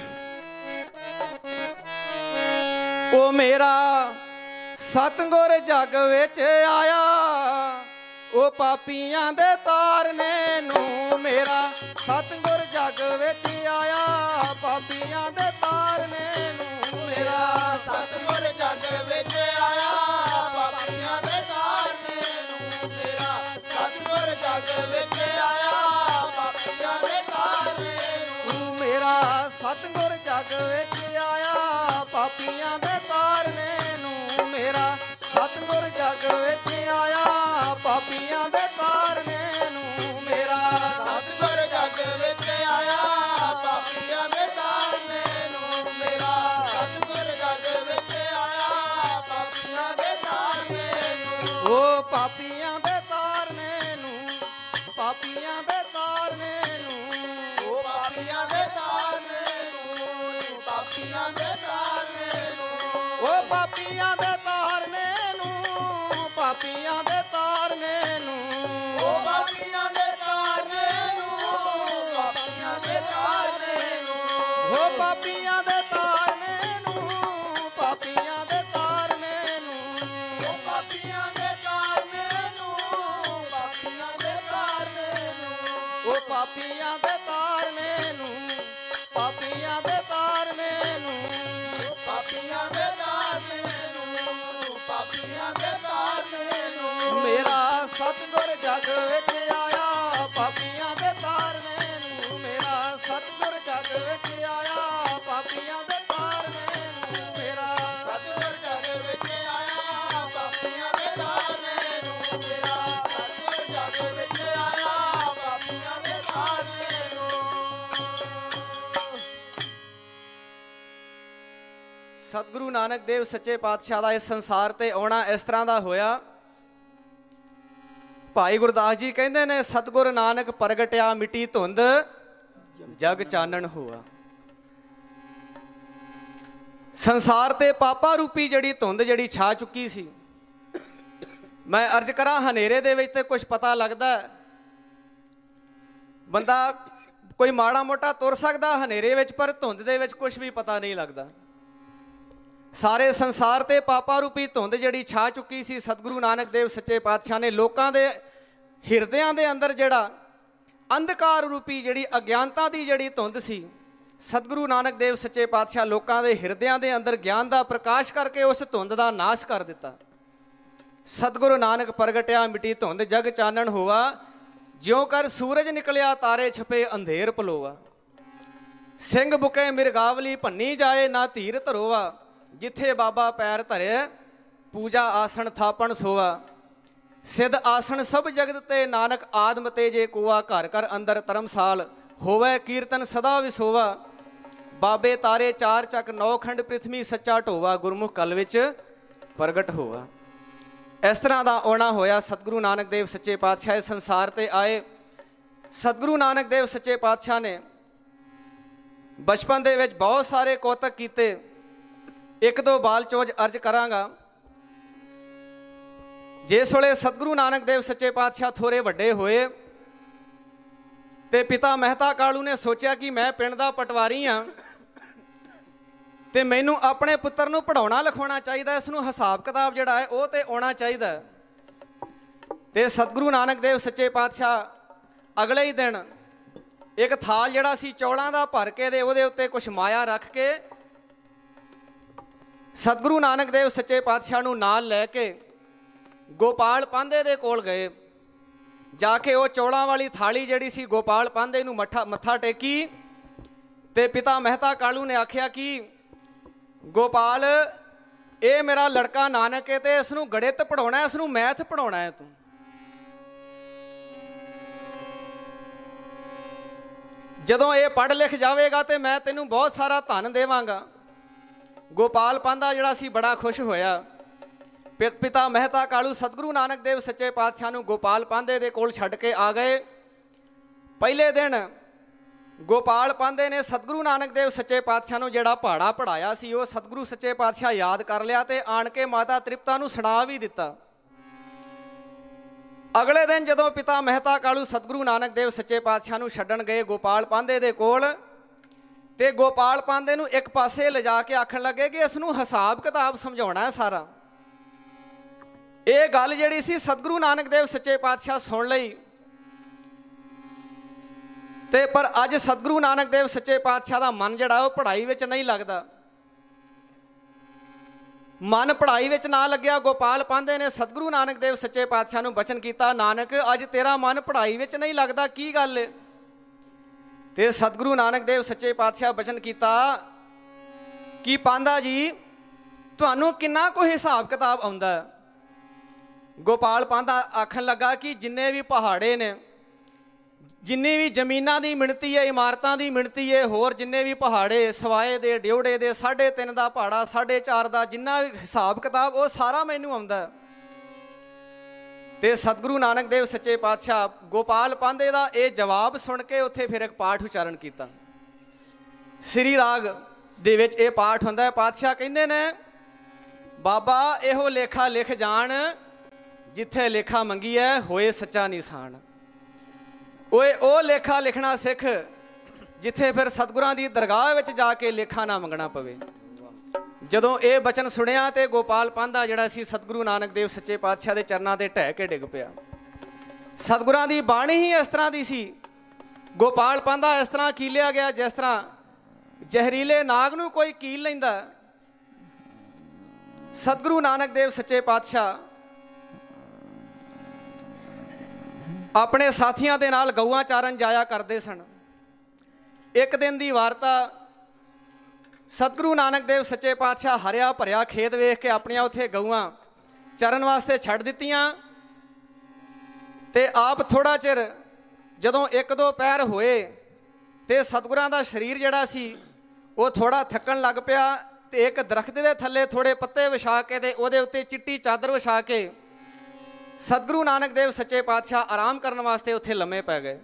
ਉਹ ਮੇਰਾ ਸਤਿਗੁਰ ਜਗ ਵਿੱਚ ਆਇਆ, ਉਹ ਪਾਪੀਆਂ ਦੇ ਤਾਰਨੇ ਨੂੰ। ਮੇਰਾ ਸਤਿਗੁਰ ਜਗ ਵਿੱਚ ਆਇਆ, ਪਾਪੀਆਂ ਦੇ ਤਾਰਨੇ ਨੂੰ। ਮੇਰਾ
ਸਤਿਗੁਰ ਜਗ ਵਿੱਚ ਆਇਆ, ਪਾਪੀਆਂ ਦੇ ਤਾਰਨੇ ਨੂੰ। ਮੇਰਾ ਸਤਿਗੁਰ ਜਗ ਵਿੱਚ ਆਇਆ, ਪਾਪੀਆਂ ਦੇ ਤਾਰਨੇ ਨੂੰ।
ਮੇਰਾ ਸਤਿਗੁਰ ਜਗ ਵਿੱਚ ਆਇਆ, ਪਾਪੀਆਂ ਦੇ ਤਾਰਨੇ ਨੂੰ। ਮੇਰਾ ਸਤਿਗੁਰ ਜਗ ਵਿੱਚ ਆਇਆ, ਪਾਪੀਆਂ ਦੇ ਤਾਰਨੇ ਨੂੰ। ਮੇਰਾ
ਸਤਿਗੁਰ ਜਗ ਵਿੱਚ ਆਇਆ, ਪਾਪੀਆਂ ਦੇ ਤਾਰਨੇ ਨੂੰ। ਮੇਰਾ ਸਤਿਗੁਰ ਜਗ ਵਿੱਚ ਆਇਆ, ਪਾਪੀਆਂ ਦੇ ਤਾਰਨੇ ਨੂੰ।
ਉਹ ਪਾਪੀਆਂ ਦੇ ਤਾਰਨੇ ਨੂੰ, ਪਾਪੀਆਂ ਦੇ ਤਾਰਨੇ ਨੂੰ।
ਉਹ ਪਾਪੀਆਂ ਦੇ ਤਾਰਨੇ ਨੂੰ, ਪਾਪੀਆਂ ਦੇ ਤਾਰਨੇ ਨੂੰ।
ਉਹ ਪਾਪੀਆਂ ਦੇ ਤਾਰਨੇ ਨੂੰ, ਪਾਪੀਆਂ ਦੇ ਤਾਰਨੇ ਨੂੰ।
ਉਹ ਪਾਪੀਆਂ ਦੇ ਤਾਰਨੇ ਨੂੰ, ਪਾਪੀਆਂ ਦੇ ਤਾਰਨੇ ਨੂੰ।
ਉਹ ਪਾਪੀਆਂ ਦੇ ਤਾਰਨੇ ਨੂੰ, ਪਾਪੀਆਂ ਦੇ ਤਾਰਨੇ ਨੂੰ।
ਉਹ ਪਾਪੀਆਂ ਦੇ ਤਾਰਨੇ ਨੂੰ, ਪਾਪੀਆਂ ਦੇ ਤਾਰਨੇ ਨੂੰ।
ਉਹ ਪਾਪੀਆਂ ਦੇ ਤਾਰਨੇ ਨੂੰ, ਪਾਪੀਆਂ ਦੇ ਤਾਰਨੇ ਨੂੰ।
ਉਹ ਪਾਪੀਆਂ ਦੇ ਤਾਰਨੇ ਨੂੰ, ਪਾਪੀਆਂ ਦੇ ਤਾਰਨੇ ਨੂੰ।
ਮੇਰਾ ਸਤਿਗੁਰ ਜਗ ਵਿੱਚ ਆਇਆ, ਪਾਪੀਆਂ ਦੇ ਤਾਰਨੇ ਨੂੰ। ਮੇਰਾ ਸਤਿਗੁਰ ਜਗ ਵਿੱਚ ਆਇਆ, ਪਾਪੀਆਂ ਦੇ ਤਾਰਨੇ ਨੂੰ। ਮੇਰਾ
ਸਤਿਗੁਰ ਜਗ ਵਿੱਚ ਆਇਆ, ਪਾਪੀਆਂ ਦੇ ਤਾਰਨੇ ਨੂੰ। ਮੇਰਾ ਸਤਿਗੁਰ ਜਗ ਵਿੱਚ ਆਇਆ,
ਸਤਿਗੁਰੂ ਨਾਨਕ ਦੇਵ ਸੱਚੇ ਪਾਤਸ਼ਾਹ ਦਾ ਇਸ ਸੰਸਾਰ ਤੇ ਆਉਣਾ ਇਸ ਤਰ੍ਹਾਂ ਦਾ ਹੋਇਆ। ਭਾਈ ਗੁਰਦਾਸ ਜੀ ਕਹਿੰਦੇ ਨੇ, ਸਤਿਗੁਰ ਨਾਨਕ ਪ੍ਰਗਟਿਆ ਮਿੱਟੀ ਧੁੰਦ ਜਗ ਚਾਨਣ ਹੋਆ। ਸੰਸਾਰ ਤੇ ਪਾਪਾ ਰੂਪੀ ਜਿਹੜੀ ਧੁੰਦ ਜਿਹੜੀ ਛਾ ਚੁੱਕੀ ਸੀ। ਮੈਂ ਅਰਜ਼ ਕਰਾਂ, ਹਨੇਰੇ ਦੇ ਵਿੱਚ ਤੇ ਕੁਝ ਪਤਾ ਲੱਗਦਾ, ਬੰਦਾ ਕੋਈ ਮਾੜਾ ਮੋਟਾ ਤੁਰ ਸਕਦਾ ਹਨੇਰੇ ਵਿੱਚ, ਪਰ ਧੁੰਦ ਦੇ ਵਿੱਚ ਕੁਝ ਵੀ ਪਤਾ ਨਹੀਂ ਲੱਗਦਾ। ਸਾਰੇ ਸੰਸਾਰ ਤੇ ਪਾਪਾ ਰੂਪੀ ਧੁੰਦ ਜਿਹੜੀ ਛਾ ਚੁੱਕੀ ਸੀ, ਸਤਿਗੁਰੂ ਨਾਨਕ ਦੇਵ ਸੱਚੇ ਪਾਤਸ਼ਾਹ ਨੇ ਲੋਕਾਂ ਦੇ ਹਿਰਦਿਆਂ ਦੇ ਅੰਦਰ ਜਿਹੜਾ ਅੰਧਕਾਰ ਰੂਪੀ ਜਿਹੜੀ ਅਗਿਆਨਤਾ ਦੀ ਜਿਹੜੀ ਧੁੰਦ ਸੀ, ਸਤਿਗੁਰੂ ਨਾਨਕ ਦੇਵ ਸੱਚੇ ਪਾਤਸ਼ਾਹ ਲੋਕਾਂ ਦੇ ਹਿਰਦਿਆਂ ਦੇ ਅੰਦਰ ਗਿਆਨ ਦਾ ਪ੍ਰਕਾਸ਼ ਕਰਕੇ ਉਸ ਧੁੰਦ ਦਾ ਨਾਸ਼ ਕਰ ਦਿੱਤਾ। ਸਤਿਗੁਰੂ ਨਾਨਕ ਪ੍ਰਗਟਿਆ ਮਿੱਟੀ ਧੁੰਦ ਜਗ ਚਾਨਣ ਹੋਆ। ਜਿਉਂ ਕਰ ਸੂਰਜ ਨਿਕਲਿਆ ਤਾਰੇ ਛਪੇ ਅੰਧੇਰ ਪਲੋਆ। ਸਿੰਘ ਬੁਕੇ ਮਿਰਗਾਵਲੀ ਭੰਨੀ ਜਾਏ ਨਾ ਧੀਰ ਧਰੋਆ। ਜਿੱਥੇ ਬਾਬਾ ਪੈਰ ਧਰੇ ਪੂਜਾ ਆਸਣ ਥਾਪਣ ਸੋਆ। ਸਿੱਧ ਆਸਣ ਸਭ ਜਗਤ ਤੇ ਨਾਨਕ ਆਦਮ ਤੇ ਜੇ ਕੋਆ। ਘਰ ਘਰ ਅੰਦਰ ਧਰਮਸਾਲ ਹੋਵੇ ਕੀਰਤਨ ਸਦਾ ਵਿਸੋਵਾ। ਬਾਬੇ ਤਾਰੇ ਚਾਰ ਚੱਕ ਨੌ ਖੰਡ ਪ੍ਰਿਥਵੀ ਸੱਚਾ ਢੋਵਾ। ਗੁਰਮੁਖ ਕਲ ਵਿੱਚ ਪ੍ਰਗਟ ਹੋਵਾ। ਇਸ ਤਰ੍ਹਾਂ ਦਾ ਆਉਣਾ ਹੋਇਆ। ਸਤਿਗੁਰੂ ਨਾਨਕ ਦੇਵ ਸੱਚੇ ਪਾਤਸ਼ਾਹ ਇਸ ਸੰਸਾਰ ਤੇ ਆਏ। ਸਤਿਗੁਰੂ ਨਾਨਕ ਦੇਵ ਸੱਚੇ ਪਾਤਸ਼ਾਹ ਨੇ ਬਚਪਨ ਦੇ ਵਿੱਚ ਬਹੁਤ ਸਾਰੇ ਕੌਤਕ ਕੀਤੇ। ਇੱਕ ਦੋ ਬਾਲਚੋਜ ਅਰਜ਼ ਕਰਾਂਗਾ। ਜਿਸ ਵੇਲੇ ਸਤਿਗੁਰੂ ਨਾਨਕ ਦੇਵ ਸੱਚੇ ਪਾਤਸ਼ਾਹ ਥੋੜ੍ਹੇ ਵੱਡੇ ਹੋਏ ਤੇ ਪਿਤਾ ਮਹਿਤਾ ਕਾਲੂ ਨੇ ਸੋਚਿਆ ਕਿ ਮੈਂ ਪਿੰਡ ਦਾ ਪਟਵਾਰੀ ਹਾਂ ਤੇ ਮੈਨੂੰ ਆਪਣੇ ਪੁੱਤਰ ਨੂੰ ਪੜ੍ਹਾਉਣਾ ਲਿਖਾਉਣਾ ਚਾਹੀਦਾ, ਇਸ ਨੂੰ ਹਿਸਾਬ ਕਿਤਾਬ ਜਿਹੜਾ ਹੈ ਉਹ ਤੇ ਆਉਣਾ ਚਾਹੀਦਾ। ਤੇ ਸਤਿਗੁਰੂ ਨਾਨਕ ਦੇਵ ਸੱਚੇ ਪਾਤਸ਼ਾਹ ਅਗਲੇ ਹੀ ਦਿਨ ਇੱਕ ਥਾਲ ਜਿਹੜਾ ਸੀ ਚੌਲਾਂ ਦਾ ਭਰ ਕੇ ਦੇ ਉਹਦੇ ਉੱਤੇ ਕੁਛ ਮਾਇਆ ਰੱਖ ਕੇ ਸਤਿਗੁਰੂ ਨਾਨਕ ਦੇਵ ਸੱਚੇ ਪਾਤਸ਼ਾਹ ਨੂੰ ਨਾਲ ਲੈ ਕੇ ਗੋਪਾਲ ਪਾਂਧੇ ਦੇ ਕੋਲ ਗਏ। ਜਾ ਕੇ ਉਹ ਚੌਲਾਂ ਵਾਲੀ ਥਾਲੀ ਜਿਹੜੀ ਸੀ ਗੋਪਾਲ ਪਾਂਧੇ ਨੂੰ ਮੱਥਾ ਟੇਕੀ ਤੇ ਪਿਤਾ ਮਹਿਤਾ ਕਾਲੂ ਨੇ ਆਖਿਆ ਕਿ ਗੋਪਾਲ, ਇਹ ਮੇਰਾ ਲੜਕਾ ਨਾਨਕ ਹੈ ਤੇ ਇਸ ਨੂੰ ਗਣਿਤ ਪੜ੍ਹਾਉਣਾ, ਇਸ ਨੂੰ ਮੈਥ ਪੜ੍ਹਾਉਣਾ ਹੈ ਤੂੰ। ਜਦੋਂ ਇਹ ਪੜ੍ਹ ਲਿਖ ਜਾਵੇਗਾ ਤੇ ਮੈਂ ਤੈਨੂੰ ਬਹੁਤ ਸਾਰਾ ਧਨ ਦੇਵਾਂਗਾ। ਗੋਪਾਲ ਪਾਂਧਾ ਜਿਹੜਾ ਸੀ ਬੜਾ ਖੁਸ਼ ਹੋਇਆ। ਪਿਤਾ ਮਹਿਤਾ ਕਾਲੂ ਸਤਿਗੁਰੂ ਨਾਨਕ ਦੇਵ ਸੱਚੇ ਪਾਤਸ਼ਾਹ ਨੂੰ ਗੋਪਾਲ ਪਾਂਧੇ ਦੇ ਕੋਲ ਛੱਡ ਕੇ ਆ ਗਏ। ਪਹਿਲੇ ਦਿਨ ਗੋਪਾਲ ਪਾਂਧੇ ਨੇ ਸਤਿਗੁਰੂ ਨਾਨਕ ਦੇਵ ਸੱਚੇ ਪਾਤਸ਼ਾਹ ਨੂੰ ਜਿਹੜਾ ਪਹਾੜਾ ਪੜ੍ਹਾਇਆ ਸੀ ਉਹ ਸਤਿਗੁਰੂ ਸੱਚੇ ਪਾਤਸ਼ਾਹ ਯਾਦ ਕਰ ਲਿਆ ਤੇ ਆਣ ਕੇ ਮਾਤਾ ਤ੍ਰਿਪਤਾ ਨੂੰ ਸੁਣਾ ਵੀ ਦਿੱਤਾ। ਅਗਲੇ ਦਿਨ ਜਦੋਂ ਪਿਤਾ ਮਹਿਤਾ ਕਾਲੂ ਸਤਿਗੁਰੂ ਨਾਨਕ ਦੇਵ ਸੱਚੇ ਪਾਤਸ਼ਾਹ ਨੂੰ ਛੱਡਣ ਗਏ ਗੋਪਾਲ ਪਾਂਧੇ ਦੇ ਕੋਲ ਤੇ ਗੋਪਾਲ ਪਾਂਧੇ ਨੂੰ ਇੱਕ ਪਾਸੇ ਲਿਜਾ ਕੇ ਆਖਣ ਲੱਗੇ ਕਿ ਇਸ ਨੂੰ ਹਿਸਾਬ ਕਿਤਾਬ ਸਮਝਾਉਣਾ ਹੈ ਸਾਰਾ। ਇਹ ਗੱਲ ਜਿਹੜੀ ਸੀ ਸਤਿਗੁਰੂ ਨਾਨਕ ਦੇਵ ਸੱਚੇ ਪਾਤਸ਼ਾਹ ਸੁਣ ਲਈ ਤੇ ਪਰ ਅੱਜ ਸਤਿਗੁਰੂ ਨਾਨਕ ਦੇਵ ਸੱਚੇ ਪਾਤਸ਼ਾਹ ਦਾ ਮਨ ਜਿਹੜਾ ਉਹ ਪੜ੍ਹਾਈ ਵਿੱਚ ਨਹੀਂ ਲੱਗਦਾ। ਮਨ ਪੜ੍ਹਾਈ ਵਿੱਚ ਨਾ ਲੱਗਿਆ। ਗੋਪਾਲ ਪਾਂਧੇ ਨੇ ਸਤਿਗੁਰੂ ਨਾਨਕ ਦੇਵ ਸੱਚੇ ਪਾਤਸ਼ਾਹ ਨੂੰ ਬਚਨ ਕੀਤਾ, ਨਾਨਕ ਅੱਜ ਤੇਰਾ ਮਨ ਪੜ੍ਹਾਈ ਵਿੱਚ ਨਹੀਂ ਲੱਗਦਾ, ਕੀ ਗੱਲ ਹੈ? ਤੇ ਸਤਿਗੁਰੂ ਨਾਨਕ ਦੇਵ ਸੱਚੇ ਪਾਤਸ਼ਾਹ ਬਚਨ ਕੀਤਾ ਕਿ ਪਾਂਧਾ ਜੀ, ਤੁਹਾਨੂੰ ਕਿੰਨਾ ਕੁ ਹਿਸਾਬ ਕਿਤਾਬ ਆਉਂਦਾ? ਗੋਪਾਲ ਪਾਂਧਾ ਆਖਣ ਲੱਗਾ ਕਿ ਜਿੰਨੇ ਵੀ ਪਹਾੜੇ ਨੇ, ਜਿੰਨੀ ਵੀ ਜ਼ਮੀਨਾਂ ਦੀ ਮਿਣਤੀ ਹੈ, ਇਮਾਰਤਾਂ ਦੀ ਮਿਣਤੀ ਹੈ, ਹੋਰ ਜਿੰਨੇ ਵੀ ਪਹਾੜੇ ਸਵਾਏ ਦੇ, ਡਿਉੜੇ ਦੇ, 3.5 ਦਾ ਪਹਾੜਾ, 4.5 ਦਾ, ਜਿੰਨਾ ਵੀ ਹਿਸਾਬ ਕਿਤਾਬ ਉਹ ਸਾਰਾ ਮੈਨੂੰ ਆਉਂਦਾ। ਤੇ ਸਤਿਗੁਰੂ ਨਾਨਕ ਦੇਵ ਸੱਚੇ ਪਾਤਸ਼ਾਹ ਗੋਪਾਲ ਪਾਂਧੇ ਦਾ ਇਹ ਜਵਾਬ ਸੁਣ ਕੇ ਉੱਥੇ ਫਿਰ ਇੱਕ ਪਾਠ ਉਚਾਰਨ ਕੀਤਾ। ਸ੍ਰੀ ਰਾਗ ਦੇ ਵਿੱਚ ਇਹ ਪਾਠ ਹੁੰਦਾ ਹੈ। ਪਾਤਸ਼ਾਹ ਕਹਿੰਦੇ ਨੇ, ਬਾਬਾ ਇਹੋ ਲੇਖਾ ਲਿਖ ਜਾਣ ਜਿੱਥੇ ਲੇਖਾ ਮੰਗੀ ਹੈ ਹੋਏ ਸੱਚਾ ਨਿਸ਼ਾਨ। ਓਏ ਉਹ ਲੇਖਾ ਲਿਖਣਾ ਸਿੱਖ ਜਿੱਥੇ ਫਿਰ ਸਤਿਗੁਰਾਂ ਦੀ ਦਰਗਾਹ ਵਿੱਚ ਜਾ ਕੇ ਲੇਖਾ ਨਾ ਮੰਗਣਾ ਪਵੇ। ਜਦੋਂ ਇਹ ਬਚਨ ਸੁਣਿਆ ਤੇ ਗੋਪਾਲ ਪਾਂਧਾ ਜਿਹੜਾ ਸੀ ਸਤਿਗੁਰੂ ਨਾਨਕ ਦੇਵ ਸੱਚੇ ਪਾਤਸ਼ਾਹ ਦੇ ਚਰਨਾਂ ਤੇ ਢਹਿ ਕੇ ਡਿੱਗ ਪਿਆ। ਸਤਿਗੁਰਾਂ ਦੀ ਬਾਣੀ ਹੀ ਇਸ ਤਰ੍ਹਾਂ ਦੀ ਸੀ। ਗੋਪਾਲ ਪਾਂਧਾ ਇਸ ਤਰ੍ਹਾਂ ਕੀਲਿਆ ਗਿਆ ਜਿਸ ਤਰ੍ਹਾਂ ਜ਼ਹਿਰੀਲੇ ਨਾਗ ਨੂੰ ਕੋਈ ਕੀਲ ਲੈਂਦਾ। ਸਤਿਗੁਰੂ ਨਾਨਕ ਦੇਵ ਸੱਚੇ ਪਾਤਸ਼ਾਹ ਆਪਣੇ ਸਾਥੀਆਂ ਦੇ ਨਾਲ ਗਊਆਂ ਚਾਰਨ ਜਾਇਆ ਕਰਦੇ ਸਨ। ਇੱਕ ਦਿਨ ਦੀ ਵਾਰਤਾ, ਸਤਿਗੁਰੂ ਨਾਨਕ ਦੇਵ ਸੱਚੇ ਪਾਤਸ਼ਾਹ ਹਰਿਆ ਭਰਿਆ ਖੇਤ ਵੇਖ ਕੇ ਆਪਣੀਆਂ ਉੱਥੇ ਗਊਆਂ ਚਰਨ ਵਾਸਤੇ ਛੱਡ ਦਿੱਤੀਆਂ ਤੇ ਆਪ ਥੋੜ੍ਹਾ ਚਿਰ ਜਦੋਂ 1-2 ਪਹਿਰ ਹੋਏ ਤੇ ਸਤਿਗੁਰਾਂ ਦਾ ਸਰੀਰ ਜਿਹੜਾ ਸੀ ਉਹ ਥੋੜ੍ਹਾ ਥੱਕਣ ਲੱਗ ਪਿਆ ਤੇ ਇੱਕ ਦਰਖਤ ਦੇ ਥੱਲੇ ਥੋੜੇ ਪੱਤੇ ਵਿਛਾ ਕੇ ਤੇ ਉਹਦੇ ਉੱਤੇ ਚਿੱਟੀ ਚਾਦਰ ਵਿਛਾ ਕੇ ਸਤਿਗੁਰੂ ਨਾਨਕ ਦੇਵ ਸੱਚੇ ਪਾਤਸ਼ਾਹ ਆਰਾਮ ਕਰਨ ਵਾਸਤੇ ਉੱਥੇ ਲੰਮੇ ਪੈ ਗਏ।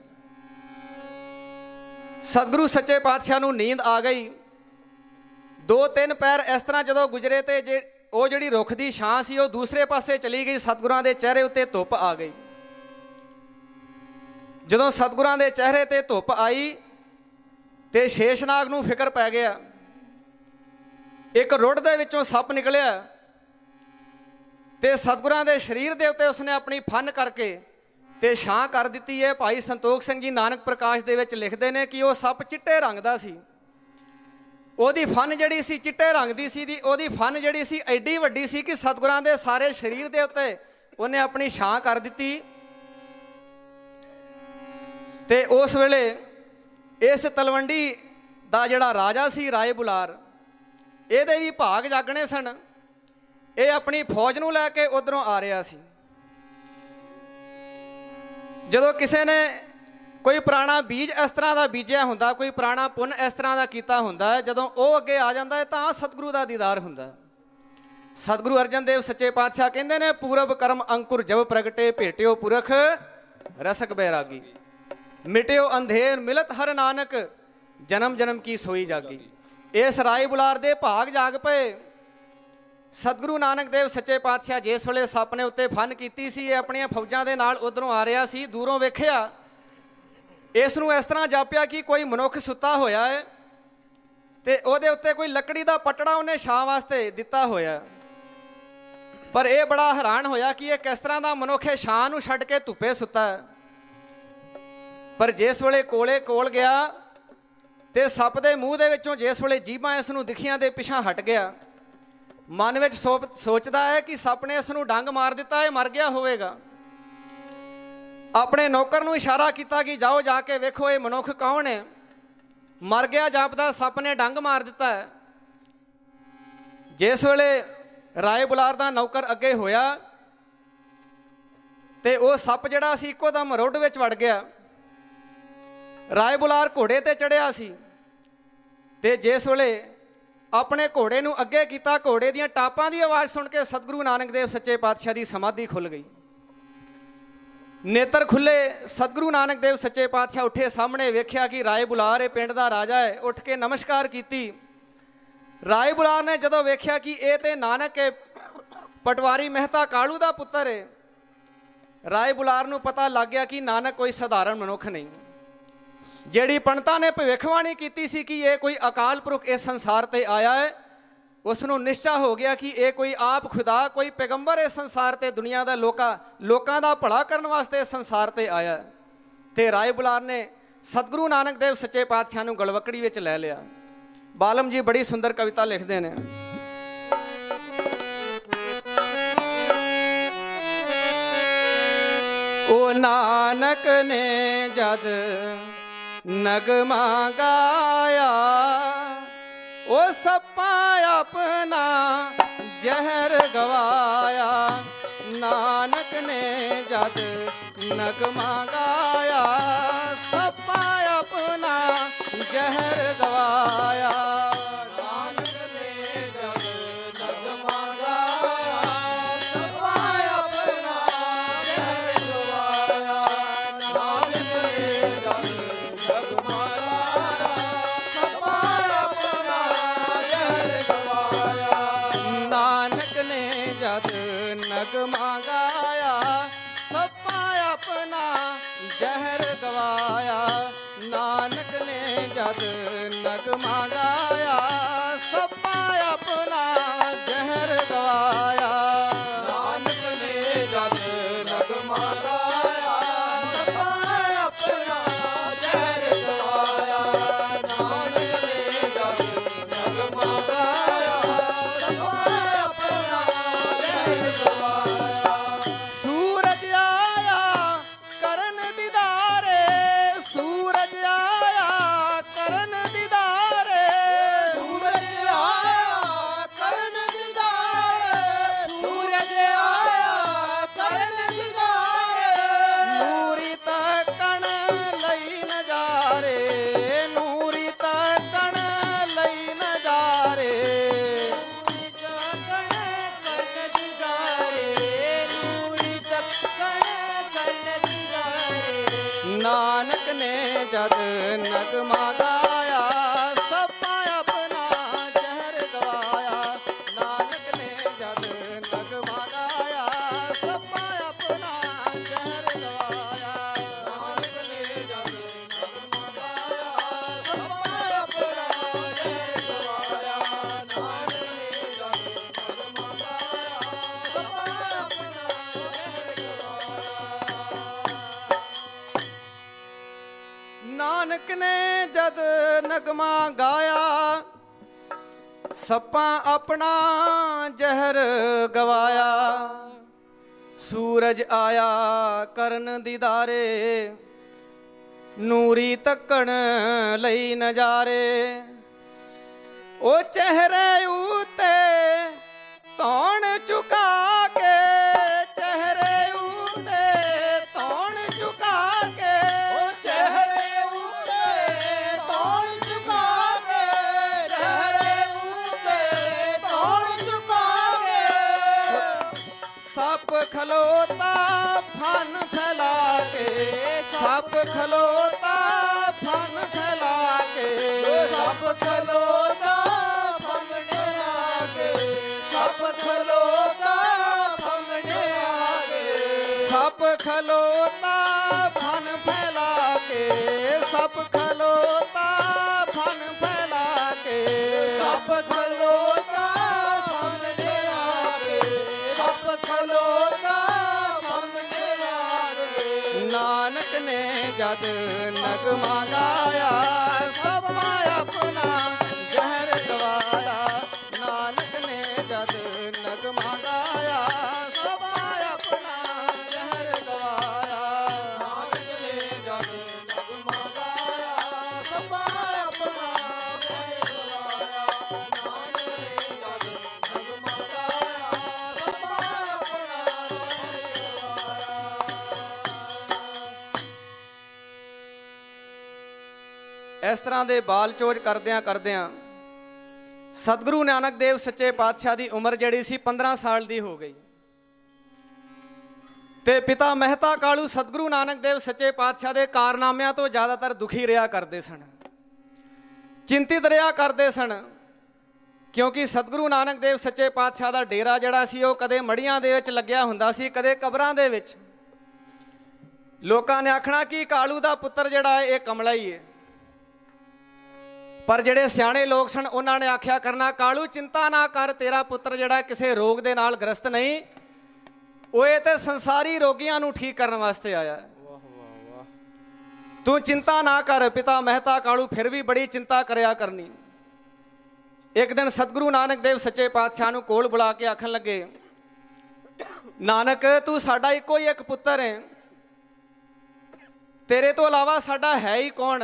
ਸਤਿਗੁਰੂ ਸੱਚੇ ਪਾਤਸ਼ਾਹ ਨੂੰ ਨੀਂਦ ਆ ਗਈ। 2-3 ਪੈਰ ਇਸ ਤਰ੍ਹਾਂ ਜਦੋਂ ਗੁਜ਼ਰੇ ਤੇ ਉਹ ਜਿਹੜੀ ਰੁੱਖ ਦੀ ਛਾਂ ਸੀ ਉਹ ਦੂਸਰੇ ਪਾਸੇ ਚਲੀ ਗਈ। ਸਤਿਗੁਰਾਂ ਦੇ ਚਿਹਰੇ ਉੱਤੇ ਧੁੱਪ ਆ ਗਈ। ਜਦੋਂ ਸਤਿਗੁਰਾਂ ਦੇ ਚਿਹਰੇ ਤੇ ਧੁੱਪ ਆਈ ਤੇ ਸ਼ੇਸ਼ਨਾਗ ਨੂੰ ਫਿਕਰ ਪੈ ਗਿਆ। ਇੱਕ ਰੁੱਡ ਦੇ ਵਿੱਚੋਂ ਸੱਪ ਨਿਕਲਿਆ ਤੇ ਸਤਿਗੁਰਾਂ ਦੇ ਸਰੀਰ ਦੇ ਉੱਤੇ ਉਸਨੇ ਆਪਣੀ ਫਨ ਕਰਕੇ ਤੇ ਛਾਂ ਕਰ ਦਿੱਤੀ ਹੈ। ਭਾਈ ਸੰਤੋਖ ਸਿੰਘ ਜੀ ਨਾਨਕ ਪ੍ਰਕਾਸ਼ ਦੇ ਵਿੱਚ ਲਿਖਦੇ ਨੇ ਕਿ ਉਹ ਸੱਪ ਚਿੱਟੇ ਰੰਗ ਦਾ ਸੀ। ਉਹਦੀ ਫਨ ਜਿਹੜੀ ਸੀ ਚਿੱਟੇ ਰੰਗ ਦੀ ਸੀ ਦੀ ਉਹਦੀ ਫਨ ਜਿਹੜੀ ਸੀ ਐਡੀ ਵੱਡੀ ਸੀ ਕਿ ਸਤਿਗੁਰਾਂ ਦੇ ਸਾਰੇ ਸਰੀਰ ਦੇ ਉੱਤੇ ਉਹਨੇ ਆਪਣੀ ਛਾਂ ਕਰ ਦਿੱਤੀ। ਤੇ ਉਸ ਵੇਲੇ ਇਸ ਤਲਵੰਡੀ ਦਾ ਜਿਹੜਾ ਰਾਜਾ ਸੀ ਰਾਏ ਬੁਲਾਰ, ਇਹਦੇ ਵੀ ਭਾਗ ਜਾਗਣੇ ਸਨ। ਇਹ ਆਪਣੀ ਫੌਜ ਨੂੰ ਲੈ ਕੇ ਉੱਧਰੋਂ ਆ ਰਿਹਾ ਸੀ। ਜਦੋਂ ਕਿਸੇ ਨੇ ਕੋਈ ਪੁਰਾਣਾ ਬੀਜ ਇਸ ਤਰ੍ਹਾਂ ਦਾ ਬੀਜਿਆ ਹੁੰਦਾ, ਕੋਈ ਪੁਰਾਣਾ ਪੁੰਨ ਇਸ ਤਰ੍ਹਾਂ ਦਾ ਕੀਤਾ ਹੁੰਦਾ ਹੈ, ਜਦੋਂ ਉਹ ਅੱਗੇ ਆ ਜਾਂਦਾ ਹੈ ਤਾਂ ਸਤਿਗੁਰੂ ਦਾ ਦੀਦਾਰ ਹੁੰਦਾ। ਸਤਿਗੁਰੂ ਅਰਜਨ ਦੇਵ ਸੱਚੇ ਪਾਤਸ਼ਾਹ ਕਹਿੰਦੇ ਨੇ, ਪੂਰਬ ਕਰਮ ਅੰਕੁਰ ਜਬ ਪ੍ਰਗਟੇ ਭੇਟਿਓ ਪੁਰਖ ਰਸਕ ਬੈਰਾਗੀ, ਮਿਟਿਓ ਅੰਧੇਰ ਮਿਲਤ ਹਰ ਨਾਨਕ, ਜਨਮ ਜਨਮ ਕੀ ਸੋਈ ਜਾਗੀ। ਇਸ ਰਾਏ ਬੁਲਾਰ ਦੇ ਭਾਗ ਜਾਗ ਪਏ। ਸਤਿਗੁਰੂ ਨਾਨਕ ਦੇਵ ਸੱਚੇ ਪਾਤਸ਼ਾਹ ਜਿਸ ਵੇਲੇ ਸੱਪ ਨੇ ਉੱਤੇ ਫਨ ਕੀਤੀ ਸੀ, ਇਹ ਆਪਣੀਆਂ ਫੌਜਾਂ ਦੇ ਨਾਲ ਉੱਧਰੋਂ ਆ ਰਿਹਾ ਸੀ। ਦੂਰੋਂ ਵੇਖਿਆ, ਇਸ ਨੂੰ ਇਸ ਤਰ੍ਹਾਂ ਜਾਪਿਆ ਕਿ ਕੋਈ ਮਨੁੱਖ ਸੁੱਤਾ ਹੋਇਆ ਹੈ ਤੇ ਉਹਦੇ ਉੱਤੇ ਕੋਈ ਲੱਕੜੀ ਦਾ ਪਟੜਾ ਉਹਨੇ ਛਾਂ ਵਾਸਤੇ ਦਿੱਤਾ ਹੋਇਆ। ਪਰ ਇਹ ਬੜਾ ਹੈਰਾਨ ਹੋਇਆ ਕਿ ਇਹ ਕਿਸ ਤਰ੍ਹਾਂ ਦਾ ਮਨੁੱਖ ਹੈ, ਛਾਂ ਨੂੰ ਛੱਡ ਕੇ ਧੁੱਪੇ ਸੁੱਤਾ ਹੈ। ਪਰ ਜਿਸ ਵੇਲੇ ਕੋਲ ਗਿਆ ਤੇ ਸੱਪ ਦੇ ਮੂੰਹ ਦੇ ਵਿੱਚੋਂ ਜਿਸ ਵੇਲੇ ਜੀਭਾਂ ਇਸ ਨੂੰ ਦਿਖੀਆਂ ਦੇ ਪਿਛਾਂ ਹਟ ਗਿਆ, ਮਨ ਵਿੱਚ ਸੋਚਦਾ ਹੈ ਕਿ ਸੱਪ ਨੇ ਇਸ ਨੂੰ ਡੰਗ ਮਾਰ ਦਿੱਤਾ, ਇਹ ਮਰ ਗਿਆ ਹੋਵੇਗਾ। ਆਪਣੇ ਨੌਕਰ ਨੂੰ ਇਸ਼ਾਰਾ ਕੀਤਾ ਕਿ ਜਾਓ ਜਾ ਕੇ ਵੇਖੋ ਇਹ ਮਨੁੱਖ ਕੌਣ ਹੈ। ਮਰ ਗਿਆ ਜਾਪਦਾ ਸੱਪ ਨੇ ਡੰਗ ਮਾਰ ਦਿੱਤਾ ਹੈ। ਜਿਸ ਵੇਲੇ ਰਾਏ ਬੁਲਾਰ ਦਾ ਨੌਕਰ ਅੱਗੇ ਹੋਇਆ ਤੇ ਉਹ ਸੱਪ ਜਿਹੜਾ ਸੀ ਇੱਕੋ ਦਮ ਰੁੱਡ ਵਿੱਚ ਵੜ ਗਿਆ। ਰਾਏ ਬੁਲਾਰ ਘੋੜੇ ਤੇ ਚੜ੍ਹਿਆ ਸੀ ਤੇ ਜਿਸ ਵੇਲੇ ਆਪਣੇ ਘੋੜੇ ਨੂੰ ਅੱਗੇ ਕੀਤਾ, ਘੋੜੇ ਦੀਆਂ ਟਾਪਾਂ ਦੀ ਆਵਾਜ਼ ਸੁਣ ਕੇ ਸਤਿਗੁਰੂ ਨਾਨਕ ਦੇਵ ਸੱਚੇ ਪਾਤਸ਼ਾਹ ਦੀ ਸਮਾਧੀ ਖੁੱਲ ਗਈ। ਨੇਤਰ ਖੁੱਲੇ, ਸਤਿਗੁਰੂ ਨਾਨਕ ਦੇਵ ਸੱਚੇ ਪਾਤਸ਼ਾਹ ਉੱਠੇ, ਸਾਹਮਣੇ ਵੇਖਿਆ ਕਿ ਰਾਏ ਬੁਲਾਰ ਇਹ ਪਿੰਡ ਦਾ ਰਾਜਾ ਹੈ। ਉੱਠ ਕੇ ਨਮਸਕਾਰ ਕੀਤੀ। ਰਾਏ ਬੁਲਾਰ ਨੇ ਜਦੋਂ ਵੇਖਿਆ ਕਿ ਇਹ ਤੇ ਨਾਨਕ ਹੈ, ਪਟਵਾਰੀ ਮਹਿਤਾ ਕਾਲੂ ਦਾ ਪੁੱਤਰ ਹੈ, ਰਾਏ ਬੁਲਾਰ ਨੂੰ ਪਤਾ ਲੱਗ ਗਿਆ ਕਿ ਨਾਨਕ ਕੋਈ ਸਧਾਰਨ ਮਨੁੱਖ ਨਹੀਂ। ਜਿਹੜੀ ਪੰਡਤਾਂ ਨੇ ਭਵਿੱਖਬਾਣੀ ਕੀਤੀ ਸੀ ਕਿ ਇਹ ਕੋਈ ਅਕਾਲ ਪੁਰਖ ਇਸ ਸੰਸਾਰ ਤੇ ਆਇਆ ਹੈ, ਉਸ ਨੂੰ ਨਿਸ਼ਚਾ ਹੋ ਗਿਆ ਕਿ ਇਹ ਕੋਈ ਆਪ ਖੁਦਾ, ਕੋਈ ਪੈਗੰਬਰ ਇਸ ਸੰਸਾਰ ਤੇ ਦੁਨੀਆ ਦਾ ਲੋਕਾਂ ਦਾ ਭਲਾ ਕਰਨ ਵਾਸਤੇ ਇਸ ਸੰਸਾਰ ਤੇ ਆਇਆ। ਤੇ ਰਾਏ ਬੁਲਾਰ ਨੇ ਸਤਿਗੁਰੂ ਨਾਨਕ ਦੇਵ ਸੱਚੇ ਪਾਤਸ਼ਾਹ ਨੂੰ ਗਲਵਕੜੀ ਵਿੱਚ ਲੈ ਲਿਆ। ਬਾਲਮ ਜੀ ਬੜੀ ਸੁੰਦਰ ਕਵਿਤਾ ਲਿਖਦੇ ਨੇ। ਉਹ ਨਾਨਕ ਨੇ ਜਦ ਨਗਮਾ ਗਾਇਆ, ਉਹ ਸੱਪਾਂ ਆਪਣਾ ਜ਼ਹਿਰ ਗਵਾਇਆ। ਨਾਨਕ ਨੇ ਜਦ ਨਗਮਾ ਗਾਇਆ, ਸੱਪਾਂ ਆਪਣਾ ਜ਼ਹਿਰ ਗਵਾਇਆ। ਨਾਨਕ ਨੇ ਜਦ ਨਗਮਾ ਗਾਇਆ, ਸੱਪਾਂ ਆਪਣਾ ਜ਼ਹਿਰ ਗਵਾਇਆ। ਨਾਨਕ ਨੇ ਜਦ ਨਗਮਾ ਗਾਇਆ, ਸੱਪਾਂ ਆਪਣਾ ਜ਼ਹਿਰ ਗਵਾਇਆ। ਨਾਨਕ ਨੇ ਜਦ ਨਗਮਾ ਗਾਇਆ, ਸੱਪਾਂ ਆਪਣਾ ਜ਼ਹਿਰ ਗਵਾਇਆ। ਨਾਨਕ ਨੇ ਜਦ ਨਗਮਾ ਗਾਇਆ, ਸੱਪਾਂ ਆਪਣਾ ਜ਼ਹਿਰ ਗਵਾਇਆ। ਨਾਨਕ ਨੇ ਜਦ ਨਗਮਾ ਗਾਇਆ, ਸੱਪਾਂ ਆਪਣਾ ਜ਼ਹਿਰ ਗਵਾਇਆ। ਨਾਨਕ ਨੇ ਜਦ ਨਗਮਾ ਗਾਇਆ, ਸੱਪਾਂ ਆਪਣਾ ਜ਼ਹਿਰ ਗਵਾਇਆ। ਸੂਰਜ ਆਇਆ ਕਰਨ ਦੀਦਾਰੇ, ਸੂਰਜ ਆਇਆ ਕਰਨ ਦੀਦਾਰੇ, ਸੂਰਜ ਆਇਆ ਕਰਨ ਦੀਦਾਰੇ, ਸੂਰਜ ਆਇਆ ਕਰਨ ਨਾਨਕ ਨੇ ਜਦ ਨਗਮਾ ਗਾਇਆ ਸਭਾ ਆਪਣਾ ਜ਼ਹਿਰ ਗਵਾਇਆ। ਨਾਨਕ ਨੇ ਜਦ ਨਗਮਾ ਗਾਇਆ ਸਭਾ ਆਪਣਾ ਜ਼ਹਿਰ ਗਵਾਇਆ। ਨਾਨਕ ਨੇ ਜਦ ਨਗਮਾ ਗਾਇਆ ਸਭਾ ਆਪਣਾ ਜ਼ਹਿਰ ਗਵਾਇਆ। ਨਾਨਕ ਨੇ ਜਦ ਨਗਮਾ ਗਾਇਆ ਸਭਾ ਆਪਣਾ ਜ਼ਹਿਰ ਗਵਾਇਆ। ਨਾਨਕ ਨੇ ਜਦ ਨਗਮਾ ਗਾਇਆ ਸੱਪਾਂ ਆਪਣਾ ਜ਼ਹਿਰ ਗਵਾਇਆ। ਸੂਰਜ ਆਇਆ ਕਰਨ ਦੀਦਾਰੇ ਨੂਰੀ ਤੱਕਣ ਲਈ ਨਜ਼ਾਰੇ। ਉਹ ਚਿਹਰੇ ਉਤੇ ਧੌਣ ਝੁਕਾ ਕੇ ਚਿਹਰੇ ਉਤੇ ਧੌਣ ਝੁਕਾ ਕੇ
ਉਹ ਚਿਹਰੇ ਉੱਤੇ ਧੌਣ ਝੁਕਾ ਕੇ ਚਿਹਰੇ ਉੱਤੇ ਧੌਣ ਝੁਕਾ ਕੇ
ਸੱਪ ਖਲੋਤਾ ਫਨ ਫੈਲਾ ਕੇ ਸੱਪ ਖਲੋਤਾ ਫਨ ਫੈਲਾ ਕੇ
ਸੱਪ ਖਲੋਤਾ ਸਾਹਮਣੇ ਆ ਕੇ ਸੱਪ ਖਲੋਤਾ ਸਾਹਮਣੇ ਆ ਕੇ
ਸੱਪ ਖਲੋਤਾ ਫਨ ਫੈਲਾ ਕੇ ਸੱਪ ਖਲੋਤਾ ਫਨ ਫੈਲਾ ਕੇ
ਸੱਪ ਖਲੋਤਾ ਸਾਹਮਣੇ ਆ ਕੇ ਸੱਪ ਖਲੋਤਾ ਸਾਹਮਣੇ ਆ ਕੇ
ਨਾਨਕ ਨੇ ਜਦ ਨਗਮਾ ਗਾਇਆ ਸਭਾ ਆਪਣਾ ਜ਼ਹਿਰ ਗਵਾਇਆ। ਨਾਨਕ ਨੇ ਜਦ ਨਗਮਾ ਗਾਇਆ ਸਭਾ ਆਪਣਾ ਜ਼ਹਿਰ ਗਵਾਇਆ।
ਨਾਨਕ ਨੇ ਜਦ ਨਗਮਾ ਗਾਇਆ ਸਭਾ ਆਪਣਾ ਜ਼ਹਿਰ ਗਵਾਇਆ। ਨਾਨਕ ਨੇ ਜਦ ਨਗਮਾ ਗਾਇਆ ਸਭਾ ਆਪਣਾ ਜ਼ਹਿਰ ਗਵਾਇਆ।
ਇਸ ਤਰ੍ਹਾਂ ਦੇ ਬਾਲ ਚੋਜ ਕਰਦਿਆਂ ਕਰਦਿਆਂ ਸਤਿਗੁਰੂ ਨਾਨਕ ਦੇਵ ਸੱਚੇ ਪਾਤਸ਼ਾਹ ਦੀ ਉਮਰ ਜਿਹੜੀ ਸੀ 15 ਸਾਲ ਦੀ ਹੋ ਗਈ ਤੇ ਪਿਤਾ ਮਹਿਤਾ ਕਾਲੂ ਸਤਿਗੁਰੂ ਨਾਨਕ ਦੇਵ ਸੱਚੇ ਪਾਤਸ਼ਾਹ ਦੇ ਕਾਰਨਾਮਿਆਂ ਤੋਂ ਜ਼ਿਆਦਾਤਰ ਦੁਖੀ ਰਿਹਾ ਕਰਦੇ ਸਨ, ਚਿੰਤਿਤ ਰਿਹਾ ਕਰਦੇ ਸਨ, ਕਿਉਂਕਿ ਸਤਿਗੁਰੂ ਨਾਨਕ ਦੇਵ ਸੱਚੇ ਪਾਤਸ਼ਾਹ ਦਾ ਡੇਰਾ ਜਿਹੜਾ ਸੀ ਉਹ ਕਦੇ ਮੜੀਆਂ ਦੇ ਵਿੱਚ ਲੱਗਿਆ ਹੁੰਦਾ ਸੀ, ਕਦੇ ਕਬਰਾਂ ਦੇ ਵਿੱਚ। ਲੋਕਾਂ ਨੇ ਆਖਣਾ ਕਿ ਕਾਲੂ ਦਾ ਪੁੱਤਰ ਜਿਹੜਾ ਇਹ ਕਮਲਾ ਹੀ ਹੈ, ਪਰ ਜਿਹੜੇ ਸਿਆਣੇ ਲੋਕ ਸਨ ਉਹਨਾਂ ਨੇ ਆਖਿਆ ਕਰਨਾ ਕਾਲੂ ਚਿੰਤਾ ਨਾ ਕਰ, ਤੇਰਾ ਪੁੱਤਰ ਜਿਹੜਾ ਕਿਸੇ ਰੋਗ ਦੇ ਨਾਲ ਗ੍ਰਸਤ ਨਹੀਂ, ਉਹ ਇਹ ਤੇ ਸੰਸਾਰੀ ਰੋਗੀਆਂ ਨੂੰ ਠੀਕ ਕਰਨ ਵਾਸਤੇ ਆਇਆ ਹੈ।
ਵਾਹ ਵਾਹ ਵਾਹ।
ਤੂੰ ਚਿੰਤਾ ਨਾ ਕਰ। ਪਿਤਾ ਮਹਿਤਾ ਕਾਲੂ ਫਿਰ ਵੀ ਬੜੀ ਚਿੰਤਾ ਕਰਿਆ ਕਰਨੀ। ਇੱਕ ਦਿਨ ਸਤਿਗੁਰੂ ਨਾਨਕ ਦੇਵ ਸੱਚੇ ਪਾਤਸ਼ਾਹ ਨੂੰ ਕੋਲ ਬੁਲਾ ਕੇ ਆਖਣ ਲੱਗੇ, ਨਾਨਕ ਤੂੰ ਸਾਡਾ ਇੱਕੋ ਹੀ ਇੱਕ ਪੁੱਤਰ ਹੈ, ਤੇਰੇ ਤੋਂ ਇਲਾਵਾ ਸਾਡਾ ਹੈ ਹੀ ਕੌਣ?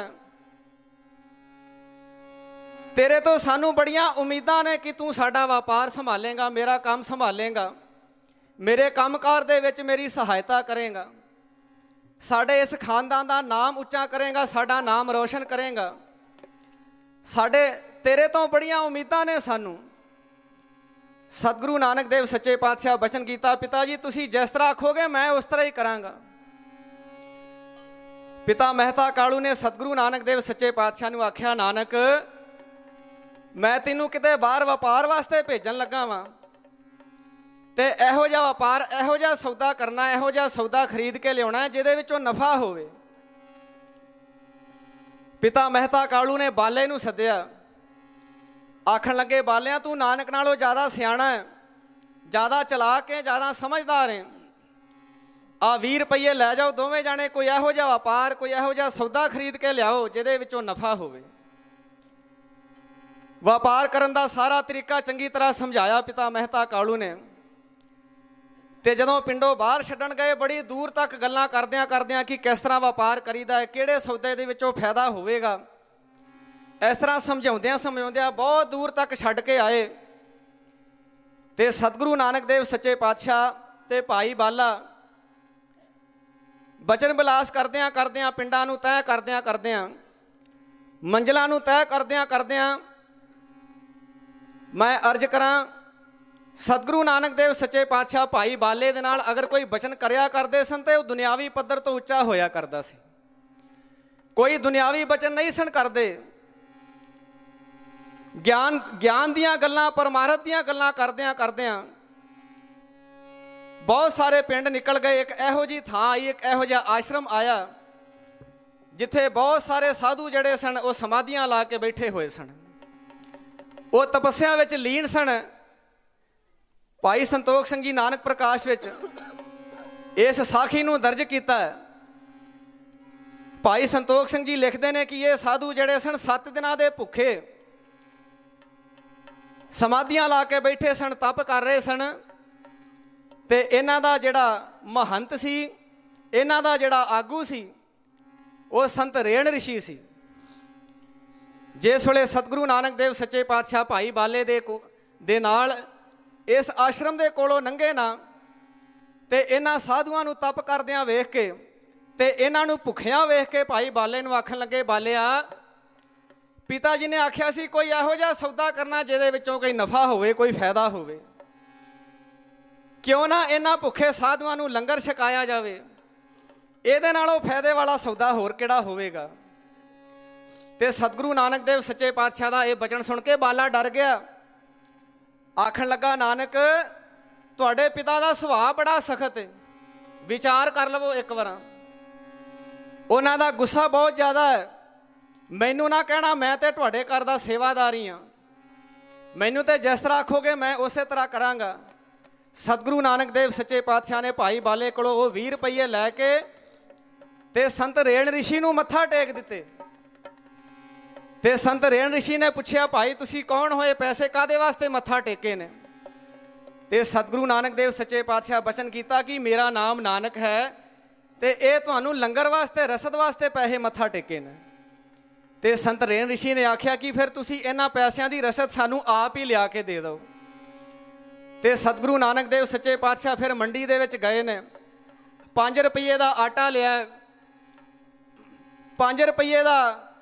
ਤੇਰੇ ਤੋਂ ਸਾਨੂੰ ਬੜੀਆਂ ਉਮੀਦਾਂ ਨੇ ਕਿ ਤੂੰ ਸਾਡਾ ਵਪਾਰ ਸੰਭਾਲੇਗਾ, ਮੇਰਾ ਕੰਮ ਸੰਭਾਲੇਗਾ, ਮੇਰੇ ਕੰਮਕਾਰ ਦੇ ਵਿੱਚ ਮੇਰੀ ਸਹਾਇਤਾ ਕਰੇਗਾ, ਸਾਡੇ ਇਸ ਖਾਨਦਾਨ ਦਾ ਨਾਮ ਉੱਚਾ ਕਰੇਗਾ, ਸਾਡਾ ਨਾਮ ਰੋਸ਼ਨ ਕਰੇਗਾ। ਸਾਡੇ ਤੇਰੇ ਤੋਂ ਬੜੀਆਂ ਉਮੀਦਾਂ ਨੇ ਸਾਨੂੰ। ਸਤਿਗੁਰੂ ਨਾਨਕ ਦੇਵ ਸੱਚੇ ਪਾਤਸ਼ਾਹ ਬਚਨ ਕੀਤਾ, ਪਿਤਾ ਜੀ ਤੁਸੀਂ ਜਿਸ ਤਰ੍ਹਾਂ ਆਖੋਗੇ ਮੈਂ ਉਸ ਤਰ੍ਹਾਂ ਹੀ ਕਰਾਂਗਾ। ਪਿਤਾ ਮਹਿਤਾ ਕਾਲੂ ਨੇ ਸਤਿਗੁਰੂ ਨਾਨਕ ਦੇਵ ਸੱਚੇ ਪਾਤਸ਼ਾਹ ਨੂੰ ਆਖਿਆ, ਨਾਨਕ ਮੈਂ ਤੈਨੂੰ ਕਿਤੇ ਬਾਹਰ ਵਪਾਰ ਵਾਸਤੇ ਭੇਜਣ ਲੱਗਾ ਵਾਂ ਤੇ ਇਹੋ ਜਿਹਾ ਵਪਾਰ, ਇਹੋ ਜਿਹਾ ਸੌਦਾ ਕਰਨਾ, ਇਹੋ ਜਿਹਾ ਸੌਦਾ ਖਰੀਦ ਕੇ ਲਿਆਉਣਾ ਜਿਹਦੇ ਵਿੱਚੋਂ ਨਫਾ ਹੋਵੇ। ਪਿਤਾ ਮਹਿਤਾ ਕਾਲੂ ਨੇ ਬਾਲੇ ਨੂੰ ਸੱਦਿਆ, ਆਖਣ ਲੱਗੇ, ਬਾਲਿਆਂ ਤੂੰ ਨਾਨਕ ਨਾਲੋਂ ਜ਼ਿਆਦਾ ਸਿਆਣਾ ਹੈ, ਜ਼ਿਆਦਾ ਚਲਾਕ ਹੈ, ਜ਼ਿਆਦਾ ਸਮਝਦਾਰ ਹੈ। ਆ 20 ਰੁਪਈਏ ਲੈ ਜਾਓ ਦੋਵੇਂ ਜਾਣੇ, ਕੋਈ ਇਹੋ ਜਿਹਾ ਵਪਾਰ, ਕੋਈ ਇਹੋ ਜਿਹਾ ਸੌਦਾ ਖਰੀਦ ਕੇ ਲਿਆਓ ਜਿਹਦੇ ਵਿੱਚੋਂ ਨਫਾ ਹੋਵੇ। ਵਪਾਰ ਕਰਨ ਦਾ ਸਾਰਾ ਤਰੀਕਾ ਚੰਗੀ ਤਰ੍ਹਾਂ ਸਮਝਾਇਆ ਪਿਤਾ ਮਹਿਤਾ ਕਾਲੂ ਨੇ। ਤੇ ਜਦੋਂ ਪਿੰਡੋਂ ਬਾਹਰ ਛੱਡਣ ਗਏ ਬੜੀ ਦੂਰ ਤੱਕ ਗੱਲਾਂ ਕਰਦਿਆਂ ਕਰਦਿਆਂ ਕਿ ਕਿਸ ਤਰ੍ਹਾਂ ਵਪਾਰ ਕਰੀਦਾ ਹੈ, ਕਿਹੜੇ ਸੌਦੇ ਦੇ ਵਿੱਚੋਂ ਫਾਇਦਾ ਹੋਵੇਗਾ, ਇਸ ਤਰ੍ਹਾਂ ਸਮਝਾਉਂਦਿਆਂ ਸਮਝਾਉਂਦਿਆਂ ਬਹੁਤ ਦੂਰ ਤੱਕ ਛੱਡ ਕੇ ਆਏ। ਤੇ ਸਤਿਗੁਰੂ ਨਾਨਕ ਦੇਵ ਸੱਚੇ ਪਾਤਸ਼ਾਹ ਤੇ ਭਾਈ ਬਾਲਾ ਬਚਨ ਬਿਲਾਸ ਕਰਦਿਆਂ ਕਰਦਿਆਂ, ਪਿੰਡਾਂ ਨੂੰ ਤੈਅ ਕਰਦਿਆਂ ਕਰਦਿਆਂ, ਮੰਜ਼ਿਲਾਂ ਨੂੰ ਤੈਅ ਕਰਦਿਆਂ ਕਰਦਿਆਂ, ਮੈਂ ਅਰਜ਼ ਕਰਾਂ ਸਤਿਗੁਰੂ ਨਾਨਕ ਦੇਵ ਸੱਚੇ ਪਾਤਸ਼ਾਹ ਭਾਈ ਬਾਲੇ ਦੇ ਨਾਲ ਅਗਰ ਕੋਈ ਬਚਨ ਕਰਿਆ ਕਰਦੇ ਸਨ ਤੇ ਉਹ ਦੁਨਿਆਵੀ ਪੱਧਰ ਤੋਂ ਉੱਚਾ ਹੋਇਆ ਕਰਦਾ ਸੀ। कोई दुनियावी बचन नहीं सन करते। ज्ञान दियां गल्लां परमारथ दियां गल्लां करदियां करदियां बहुत सारे पिंड निकल गए। एक इहो जी थां आई, एक इहो जिहा आश्रम आया जिथे बहुत सारे साधु जड़े सन वो समाधियां ला के बैठे हुए सन, वो तपस्या विच लीन सन। भाई संतोख सिंह जी नानक प्रकाश विच इस साखी नूं दर्ज किया। भाई संतोख सिंह जी लिखते हैं कि ये साधु जड़े सन 7 दिनां दे भुखे समाधियां ला के बैठे सन, तप कर रहे सन। ते इन्हां दा जिहड़ा महंत सी, इन्हां दा जिहड़ा आगू सी, वो संत रेण ऋषि सी। जिस वेले सतगुरु नानक देव सच्चे पातशाह भाई बाले दे नाल इस आश्रम दे कोलों लंघे ना, ते इन्हां साधुआं नूं तप करदियां वेख के ते इन्हां नूं भुखियां वेख के भाई बाले नूं आखण लगे, बालिया पिता जी ने आख्या सी कोई इहो जिहा सौदा करना जिहदे विचों कोई नफा होवे, कोई फायदा होवे, क्यों ना इन्हां भुखे साधुआं नूं लंगर छकाया जावे। इहदे नालों फायदे वाला सौदा होर किहड़ा होवेगा। ते सतगुरु नानक देव सच्चे पातशाह दा ये बचन सुन के बाला डर गया। आखण लगा, नानक तुहाडे पिता दा सुभाਅ बड़ा सख्त है, विचार कर लवो एक बार। उन्हां दा गुस्सा बहुत ज़्यादा है। मैनू ना कहना, मैं तो तुहाडे घर दा सेवादार ही हाँ, मैनू तो जिस तरह आखोगे मैं उस तरह करांगा। सतगुरु नानक देव सच्चे पातशाह ने भाई बाले कोलों वो 20 रुपये लैके ते संत रेण ऋषि नूं मत्था टेक दिते। ते संत रेण ऋषि ने पूछया, भाई तुसी कौन होए, पैसे कादे वास्ते मत्था टेके ने? ते सतगुरु नानक देव सच्चे पातशाह बचन किया कि मेरा नाम नानक है ते ये तुहानूं लंगर वास्ते रसद वास्ते पैसे मत्था टेके ने। ते संत रेण ऋषि ने आख्या कि फिर तुसी इन्हां पैसिਆਂ ਦੀ रसद सानू आप ही लिया के दे दो। ते सतगुरु नानक देव सच्चे पातशाह फिर मंडी दे विच गए ने, 5 रुपये का आटा लिया, 5 रुपये का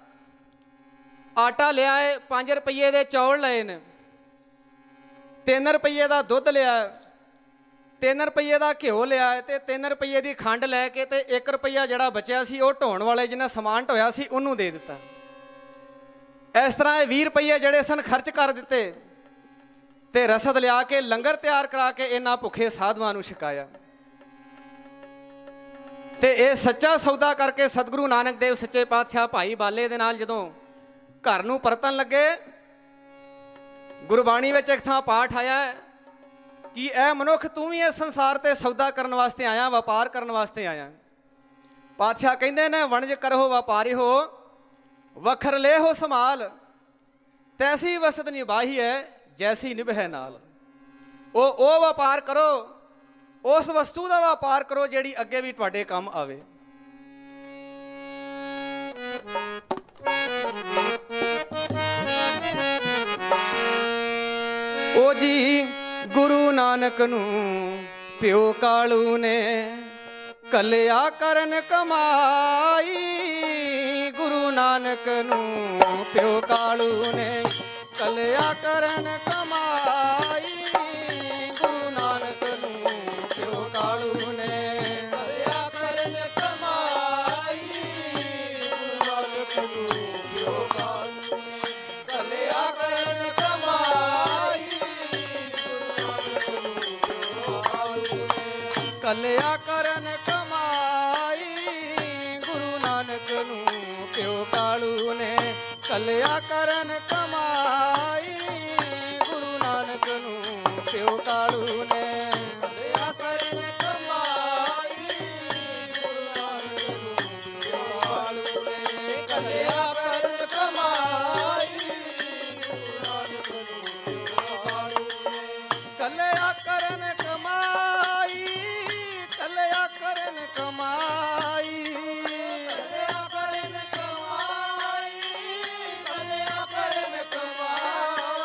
आटा लिया है, 5 रुपये के चौल लए ने, 3 रुपये का दुध लिया, 3 रुपये का घ्यो लिया है, ते 3 रुपये की खंड लैके ते 1 रुपया जिहड़ा बचिया सी वो ढोण वाले जिन्हें समान ढोया सी उन्होंने दे दिता। इस तरह 20 रुपये जड़े सन खर्च कर दिते ते रसद लिया के लंगर तैयार करा के इन्हां भुखे साधुआं नूं छकाया। ते ये सच्चा सौदा करके सतगुरु नानक देव सच्चे पातशाह भाई बाले दे नाल जदों घर नूं परतन लगे, गुरबाणी विच एक थां पाठ आया है कि ऐ मनुख तू भी इस संसार ते सौदा करन वास्ते आया, व्यापार करन वास्ते आया। पातशाह कहंदे ने, वणज करो व्यापारी हो, वखर ले हो समाल, तैसी वसत निभाही है जैसी निभै नाल। ओ व्यापार करो, उस वस्तु का व्यापार करो जिहड़ी अगे भी तुहाडे काम आवे। ओ जी गुरु नानक नूं प्यो कालू ने कलिया करन कमाई, गुरु नानक नूं प्यो कालू ने कलिया करन कमाई, गुरु नानक नूं प्यो कालू ने कलिया करन कमाई, गुरु नानक नूं प्यो कालू ने कलिया करन कमाई, कलिया करन कमाई, गुरु नानक नूं प्यो कालू ने कलिया करन कमाई, गुरु नानक नूं प्यो कालू ने कलिया करन कमाई, गुरु नानक नूं प्यो कालू ने कलिया करन कमाई, गुरु नानक नूं प्यो कालू ने कलिया करन कमाई, कलिया करन कमाई, कलिया करन कमाई, कलिया करन कमाई,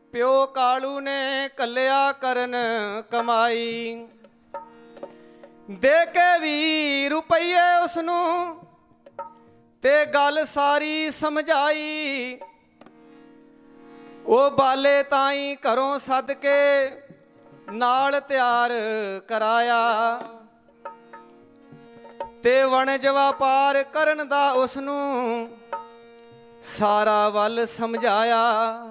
ਪਿਓ ਕਾਲੂ ਨੇ ਕੱਲਿਆ ਕਰਨ ਕਮਾਈ। ਦੇ ਕੇ ਵੀ ਰੁਪਈਏ ਉਸਨੂੰ ਤੇ ਗੱਲ ਸਾਰੀ ਸਮਝਾਈ। ਉਹ ਬਾਲੇ ਤਾਈ ਘਰੋਂ ਸੱਦ ਕੇ ਨਾਲ ਤਿਆਰ ਕਰਾਇਆ ਤੇ ਵਣਜ ਵਪਾਰ ਕਰਨ ਦਾ ਉਸਨੂੰ ਸਾਰਾ ਵੱਲ ਸਮਝਾਇਆ।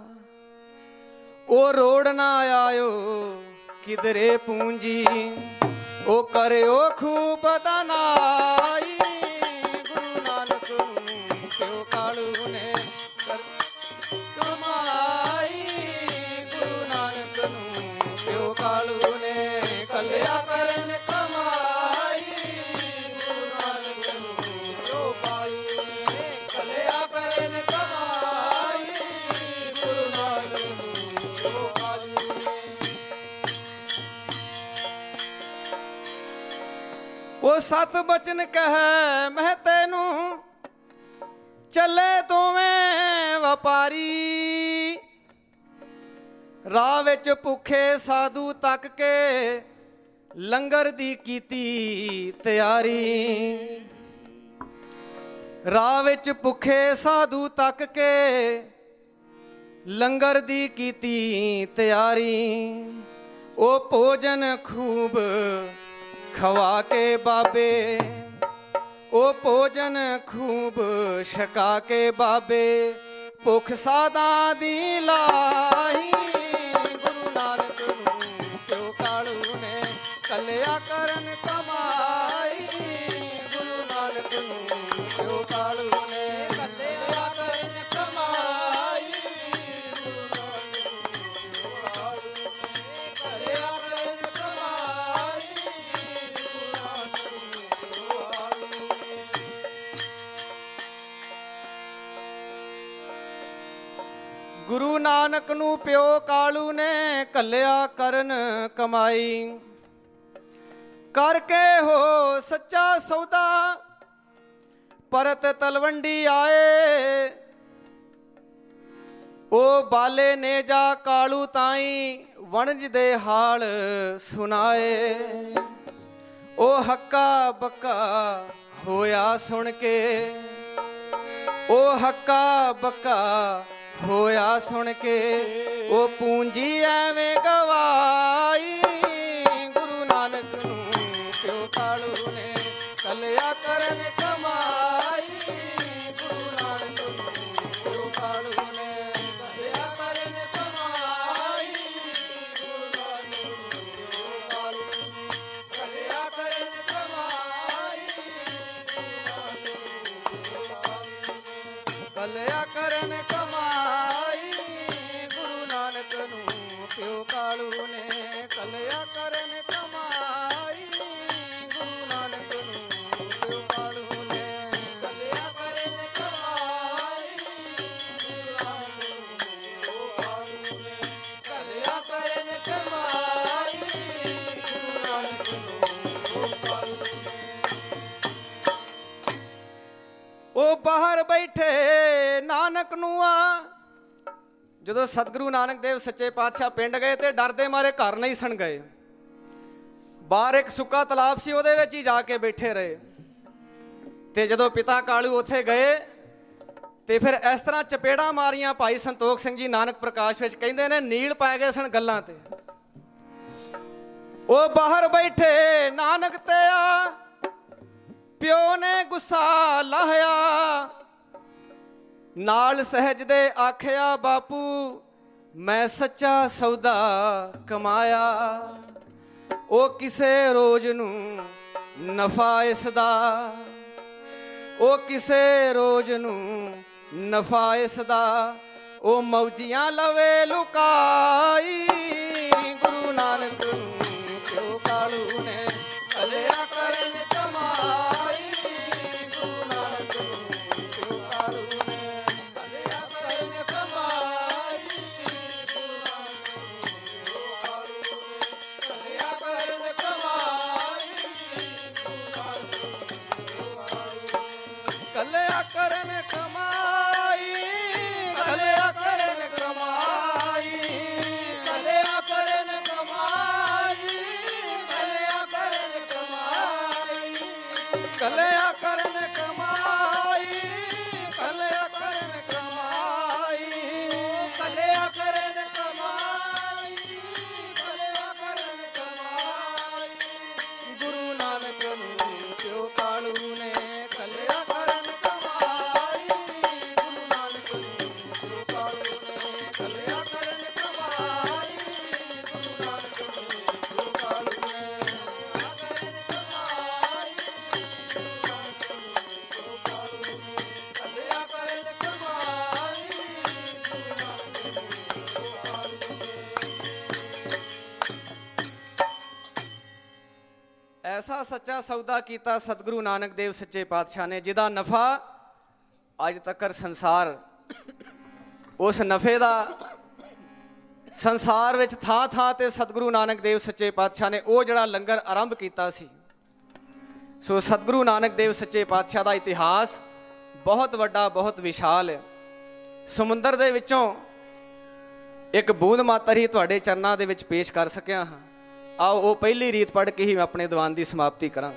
ਉਹ ਰੋੜ ਨਾ ਆਇਓ ਕਿਧਰੇ ਪੂੰਜੀ, ਉਹ ਕਰਿਓ ਖੂਬ ਬਦਨਾਈ। ਗੁਰੂ ਨਾਨਕ ਨੂੰ ਪਿਓ ਕਾਲੂ ਨੇ ਕਮਾਈ। ਗੁਰੂ ਨਾਨਕ ਨੂੰ ਪਿਓ ਕਾਲੂ ਨੇ ਕੱਲਿਆ ਕਰਨ ਕਮਾਈ। ਗੁਰੂ ਨਾਨਕ ਨੂੰ ਪਿਓ ਕਾਲੂ ਨੇ ਕੱਲਿਆ ਕਰਨ ਕਮਾਈ। ਗੁਰੂ ਨਾਨਕ ਨੂੰ ਪਿਓ ਕਾਲੂ ਨੇ। ਉਹ ਸਤ ਬਚਨ ਕਹਿ ਮਹਿ ਤੈਨੂੰ ਚੱਲੇ ਦੋਵੇਂ ਵਪਾਰੀ। ਰਾਹ ਵਿੱਚ ਭੁੱਖੇ ਸਾਧੂ ਤੱਕ ਕੇ ਲੰਗਰ ਦੀ ਕੀਤੀ ਤਿਆਰੀ। ਰਾਹ ਵਿੱਚ ਭੁੱਖੇ ਸਾਧੂ ਤੱਕ ਕੇ ਲੰਗਰ ਦੀ ਕੀਤੀ ਤਿਆਰੀ। ਉਹ ਭੋਜਨ ਖੂਬ ਖਵਾ ਕੇ ਬਾਬੇ, ਉਹ ਭੋਜਨ ਖੂਬ ਛਕਾ ਕੇ ਬਾਬੇ ਭੁੱਖ ਸਾਧਾਂ ਦੀ ਲਾਹੀ। ਗੁਰੂ ਨਾਨਕ ਨੂੰ ਪਿਓ ਕਾਲੂ ਨੇ ਕੱਲਿਆ ਕਰਨ ਕਮਾਈ। ਗੁਰੂ ਨਾਨਕ ਨੂੰ ਪਿਓ ਕਾਲੂ ਨੇ ਕੱਲਿਆ ਕਰਨ ਕਮਾਈ। ਗੁਰੂ ਨਾਨਕ ਨੂੰ ਪਿਓ ਕਾਲੂ ਨੇ ਕੱਲਿਆ ਕਰਨ ਕਮਾਈ। ਗੁਰੂ ਨਾਨਕ ਨੂੰ ਪਿਓ ਕਾਲੂ ਨੇ। ਗੁਰੂ ਨਾਨਕ ਨੂੰ ਪਿਓ ਕਾਲੂ ਨੇ ਕੱਲਿਆ ਕਰਨ ਕਮਾਈ। ਕਰਕੇ ਹੋ ਸੱਚਾ ਸੌਦਾ ਪਰਤ ਤਲਵੰਡੀ ਆਏ। ਉਹ ਬਾਲੇ ਨੇ ਜਾ ਕਾਲੂ ਤਾਈ ਵਣਜ ਦੇ ਹਾਲ ਸੁਣਾਏ। ਉਹ ਹੱਕਾ ਬੱਕਾ ਹੋਇਆ ਸੁਣ ਕੇ, ਉਹ ਹੱਕਾ ਬੱਕਾ ਹੋਇਆ ਸੁਣ ਕੇ ਉਹ ਪੂੰਜੀ ਐਵੇਂ ਗਵਾਈ। ਗੁਰੂ ਨਾਨਕ ਨੂੰ ਪਿਓ ਕਾਲੂ ਨੇ ਕੱਲਿਆ ਕਰਨ ਕਮਾਈ। ਗੁਰੂ ਨਾਨਕ ਨੂੰ ਪਿਓ ਕਾਲੂ ਨੇ ਕੱਲਿਆ ਕਰਨ ਕਮਾਈ। ਗੁਰੂ ਨਾਨਕ ਨੂੰ ਪਿਓ ਕਾਲੂ ਨੇ ਕੱਲਿਆ ਕਰਨ ਕਮਾਈ। ਗੁਰੂ ਨਾਨਕ ਨੂੰ ਪਿਓ ਕਾਲੂ ਨੇ ਕੱਲਿਆ ਕਰਨ ਕਮਾਈ। ਗੁਰੂ ਨਾਨਕ ਨੂੰ ਪਿਓ ਕਾਲੂ ਨੇ ਕੱਲਿਆ ਕਰਨ ਕਮਾਈ। ਗੁਰੂ ਨਾਨਕ ਨੂੰ ਪਿਓ ਕਾਲੂ ਨੇ ਕੱਲਿਆ ਕਰਨ ਕਮਾਈ। ਗੁਰੂ ਨਾਨਕ ਨੂੰ ਪਿਓ ਕਾਲੂ ਨੇ ਕੱਲਿਆ ਕਰਨ ਕਮਾਈ। ਗੁਰੂ ਨਾਨਕ ਨੂੰ ਪਿਓ ਕਾਲੂ ਨੇ। ਉਹ ਬਾਹਰ ਬੈਠੇ ਨਾਨਕ ਨੂੰ ਆ। ਜਦੋਂ ਸਤਿਗੁਰੂ ਨਾਨਕ ਦੇਵ ਸੱਚੇ ਪਾਤਸ਼ਾਹ ਪਿੰਡ ਗਏ ਤੇ ਡਰਦੇ ਮਾਰੇ ਘਰ ਨਹੀਂ ਸਣ ਗਏ। ਬਾਹਰ ਇੱਕ ਸੁੱਕਾ ਤਲਾਬ ਸੀ, ਉਹਦੇ ਵਿੱਚ ਹੀ ਜਾ ਕੇ ਬੈਠੇ ਰਹੇ। ਤੇ ਜਦੋਂ ਪਿਤਾ ਕਾਲੂ ਉੱਥੇ ਗਏ ਤੇ ਫਿਰ ਇਸ ਤਰ੍ਹਾਂ ਚਪੇੜਾਂ ਮਾਰੀਆਂ। ਭਾਈ ਸੰਤੋਖ ਸਿੰਘ ਜੀ ਨਾਨਕ ਪ੍ਰਕਾਸ਼ ਵਿੱਚ ਕਹਿੰਦੇ ਨੇ ਨੀਲ ਪੈ ਗਏ ਸਨ ਗੱਲਾਂ ਤੇ। ਉਹ ਬਾਹਰ ਬੈਠੇ ਨਾਨਕ ਤੇ ਆ ਪਿਓ ਨੇ ਗੁੱਸਾ ਲਾਹਿਆ। ਨਾਲ ਸਹਿਜ ਦੇ ਆਖਿਆ ਬਾਪੂ ਮੈਂ ਸੱਚਾ ਸੌਦਾ ਕਮਾਇਆ। ਉਹ ਕਿਸੇ ਰੋਜ਼ ਨੂੰ ਨਫਾ ਇਸ ਦਾ, ਉਹ ਕਿਸੇ ਰੋਜ਼ ਨੂੰ ਨਫਾ ਇਸ ਦਾ। ਉਹ ਮੌਜੀਆਂ ਲਵੇ ਲੁਕਾਈ। ਗੁਰੂ ਨਾਨਕ ਨੂੰ ਪਿਓ ਕਾਲੂ ਨੇ ਕੱਲਿਆ ਕਰਨ ਕਮਾਈ। ਗੁਰੂ ਨਾਨਕ ਨੂੰ ਪਿਓ ਕਾਲੂ ਨੇ ਕੱਲਿਆ ਕਰਨ ਕਮਾਈ। ਗੁਰੂ ਨਾਨਕ ਨੂੰ ਪਿਓ ਕਾਲੂ ਨੇ ਕੱਲਿਆ ਕਰਨ ਕਮਾਈ। ਗੁਰੂ ਨਾਨਕ ਨੂੰ ਪਿਓ ਕਾਲੂ ਨੇ ਕੱਲਿਆ ਕਰਨ ਕਮਾਈ। ਕੱਲਿਆ ਕਰਨ ਕਮਾਈ। ਕਲਿਆ ਕਰਨ ਕਮਾਈ, ਕਲਿਆ ਕਰਨ ਕਮਾਈ,
ਕਲਿਆ ਕਰਨ ਕਮਾਈ, ਕਲਿਆ ਕਰਨ ਕਮਾਈ।
ਗੁਰੂ ਨਾਨਕ ਨੂੰ ਪਿਓ ਕਾਲੂ ਨੇ ਕਲਿਆ ਕਰਨ ਕਮਾਈ, ਗੁਰੂ ਨਾਨਕ ਨੂੰ ਪਿਓ ਕਾਲੂ ਨੇ ਕਲਿਆ ਕਰਨ ਕਮਾਈ, ਗੁਰੂ ਨਾਨਕ ਨੂੰ ਪਿਓ ਕਾਲੂ ਨੇ
ਕਲਿਆ ਕਰਨ ਕਮਾਈ, ਗੁਰੂ ਨਾਨਕ
ਐਸਾ ਸੱਚਾ ਸੌਦਾ ਕੀਤਾ ਸਤਿਗੁਰੂ ਨਾਨਕ ਦੇਵ ਸੱਚੇ ਪਾਤਸ਼ਾਹ ਨੇ, ਜਿਹਦਾ ਨਫਾ ਅੱਜ ਤੱਕ ਸੰਸਾਰ ਉਸ ਨਫੇ ਦਾ ਸੰਸਾਰ ਵਿੱਚ ਥਾਂ ਥਾਂ ਤੇ ਸਤਿਗੁਰੂ ਨਾਨਕ ਦੇਵ ਸੱਚੇ ਪਾਤਸ਼ਾਹ ਨੇ ਉਹ ਜਿਹੜਾ ਲੰਗਰ ਆਰੰਭ ਕੀਤਾ ਸੀ। ਸੋ ਸਤਿਗੁਰੂ ਨਾਨਕ ਦੇਵ ਸੱਚੇ ਪਾਤਸ਼ਾਹ ਦਾ ਇਤਿਹਾਸ ਬਹੁਤ ਵੱਡਾ, ਬਹੁਤ ਵਿਸ਼ਾਲ ਹੈ। ਸਮੁੰਦਰ ਦੇ ਵਿੱਚੋਂ ਇੱਕ ਬੂੰਦ ਮਾਤਰ ਹੀ ਤੁਹਾਡੇ ਚਰਨਾਂ ਦੇ ਵਿੱਚ ਪੇਸ਼ ਕਰ ਸਕਿਆ ਹਾਂ। ਆਓ ਉਹ ਪਹਿਲੀ ਰੀਤ ਪੜ੍ਹ ਕੇ ਹੀ ਮੈਂ ਆਪਣੇ ਦੀਵਾਨ ਦੀ ਸਮਾਪਤੀ ਕਰਾਂ।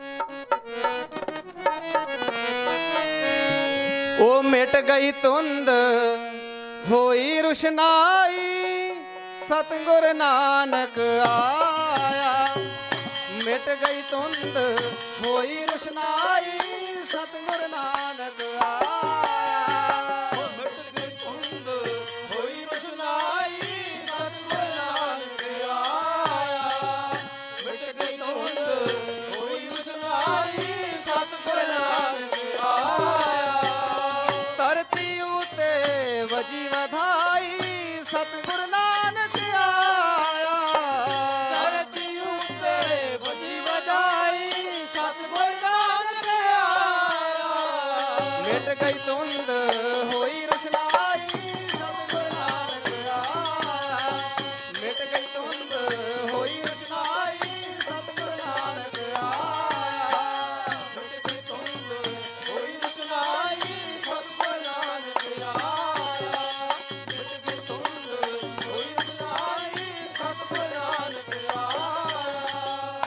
ਉਹ ਮਿਟ ਗਈ ਧੁੰਦ ਹੋਈ ਰੁਸ਼ਨਾਈ, ਸਤਿਗੁਰ ਨਾਨਕ ਆਇਆ। ਮਿਟ ਗਈ ਧੁੰਦ ਹੋਈ ਰੁਸ਼ਨਾਈ, ਸਤਿਗੁਰ ਨਾਨਕ ਆਇਆ।
ਮਿਟ ਗਈ ਧੁੰਦ ਹੋਈ ਰੁਸ਼ਨਾਈ, ਸਤਿਗੁਰ ਨਾਨਕ ਆਇਆ। ਮਿਟ ਗਈ ਧੁੰਦ ਹੋਈ ਰੁਸ਼ਨਾਈ, ਸਤਿਗੁਰ ਨਾਨਕ ਆਇਆ।
ਧਰਤੀ ਉਤੇ ਵਜੀ ਵਧਾਈ, ਸਤਿਗੁਰ ਨਾਨਕ ਆਇਆ।
ਧਰਤੀ ਉੱਤੇ ਵਜੀ ਵਧਾਈ, ਸਤਿਗੁਰ ਨਾਨਕ ਆਇਆ।
ਮਿਟ ਗਈ ਧੁੰਦ ਹੋਈ ਰੁਸ਼ਨਾਈ, ਸਤਿਗੁਰ ਨਾਨਕ ਆਇਆ। ਮਿਟ ਗਈ ਧੁੰਦ ਹੋਈ ਰੁਸ਼ਨਾਈ, ਸਤਿਗੁਰ ਨਾਨਕ ਆਇਆ।
ਮਿਟ ਗਈ ਧੁੰਦ ਹੋਈ ਰੁਸ਼ਨਾਈ, ਸਤਿਗੁਰ ਨਾਨਕ ਆਇਆ। ਮਿਟ ਗਈ ਧੁੰਦ ਹੋਈ ਰੁਸ਼ਨਾਈ, ਸਤਿਗੁਰ ਨਾਨਕ ਆਇਆ।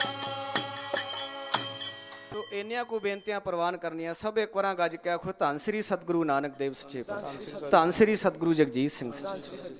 ਸੋ ਇੰਨੀਆਂ ਕੁ ਬੇਨਤੀਆਂ ਪ੍ਰਵਾਨ ਕਰਨੀਆਂ। ਸਭ ਇੱਕ ਵਾਰਾਂ ਗੱਜ ਕੇ ਆਖੋ ਧੰਨ ਸ੍ਰੀ ਸਤਿਗੁਰੂ ਨਾਨਕ ਦੇਵ ਸੱਚੇ ਪਾਤਸ਼ਾਹ, ਧੰਨ ਸ੍ਰੀ ਸਤਿਗੁਰੂ ਜਗਜੀਤ ਸਿੰਘ ਜੀ।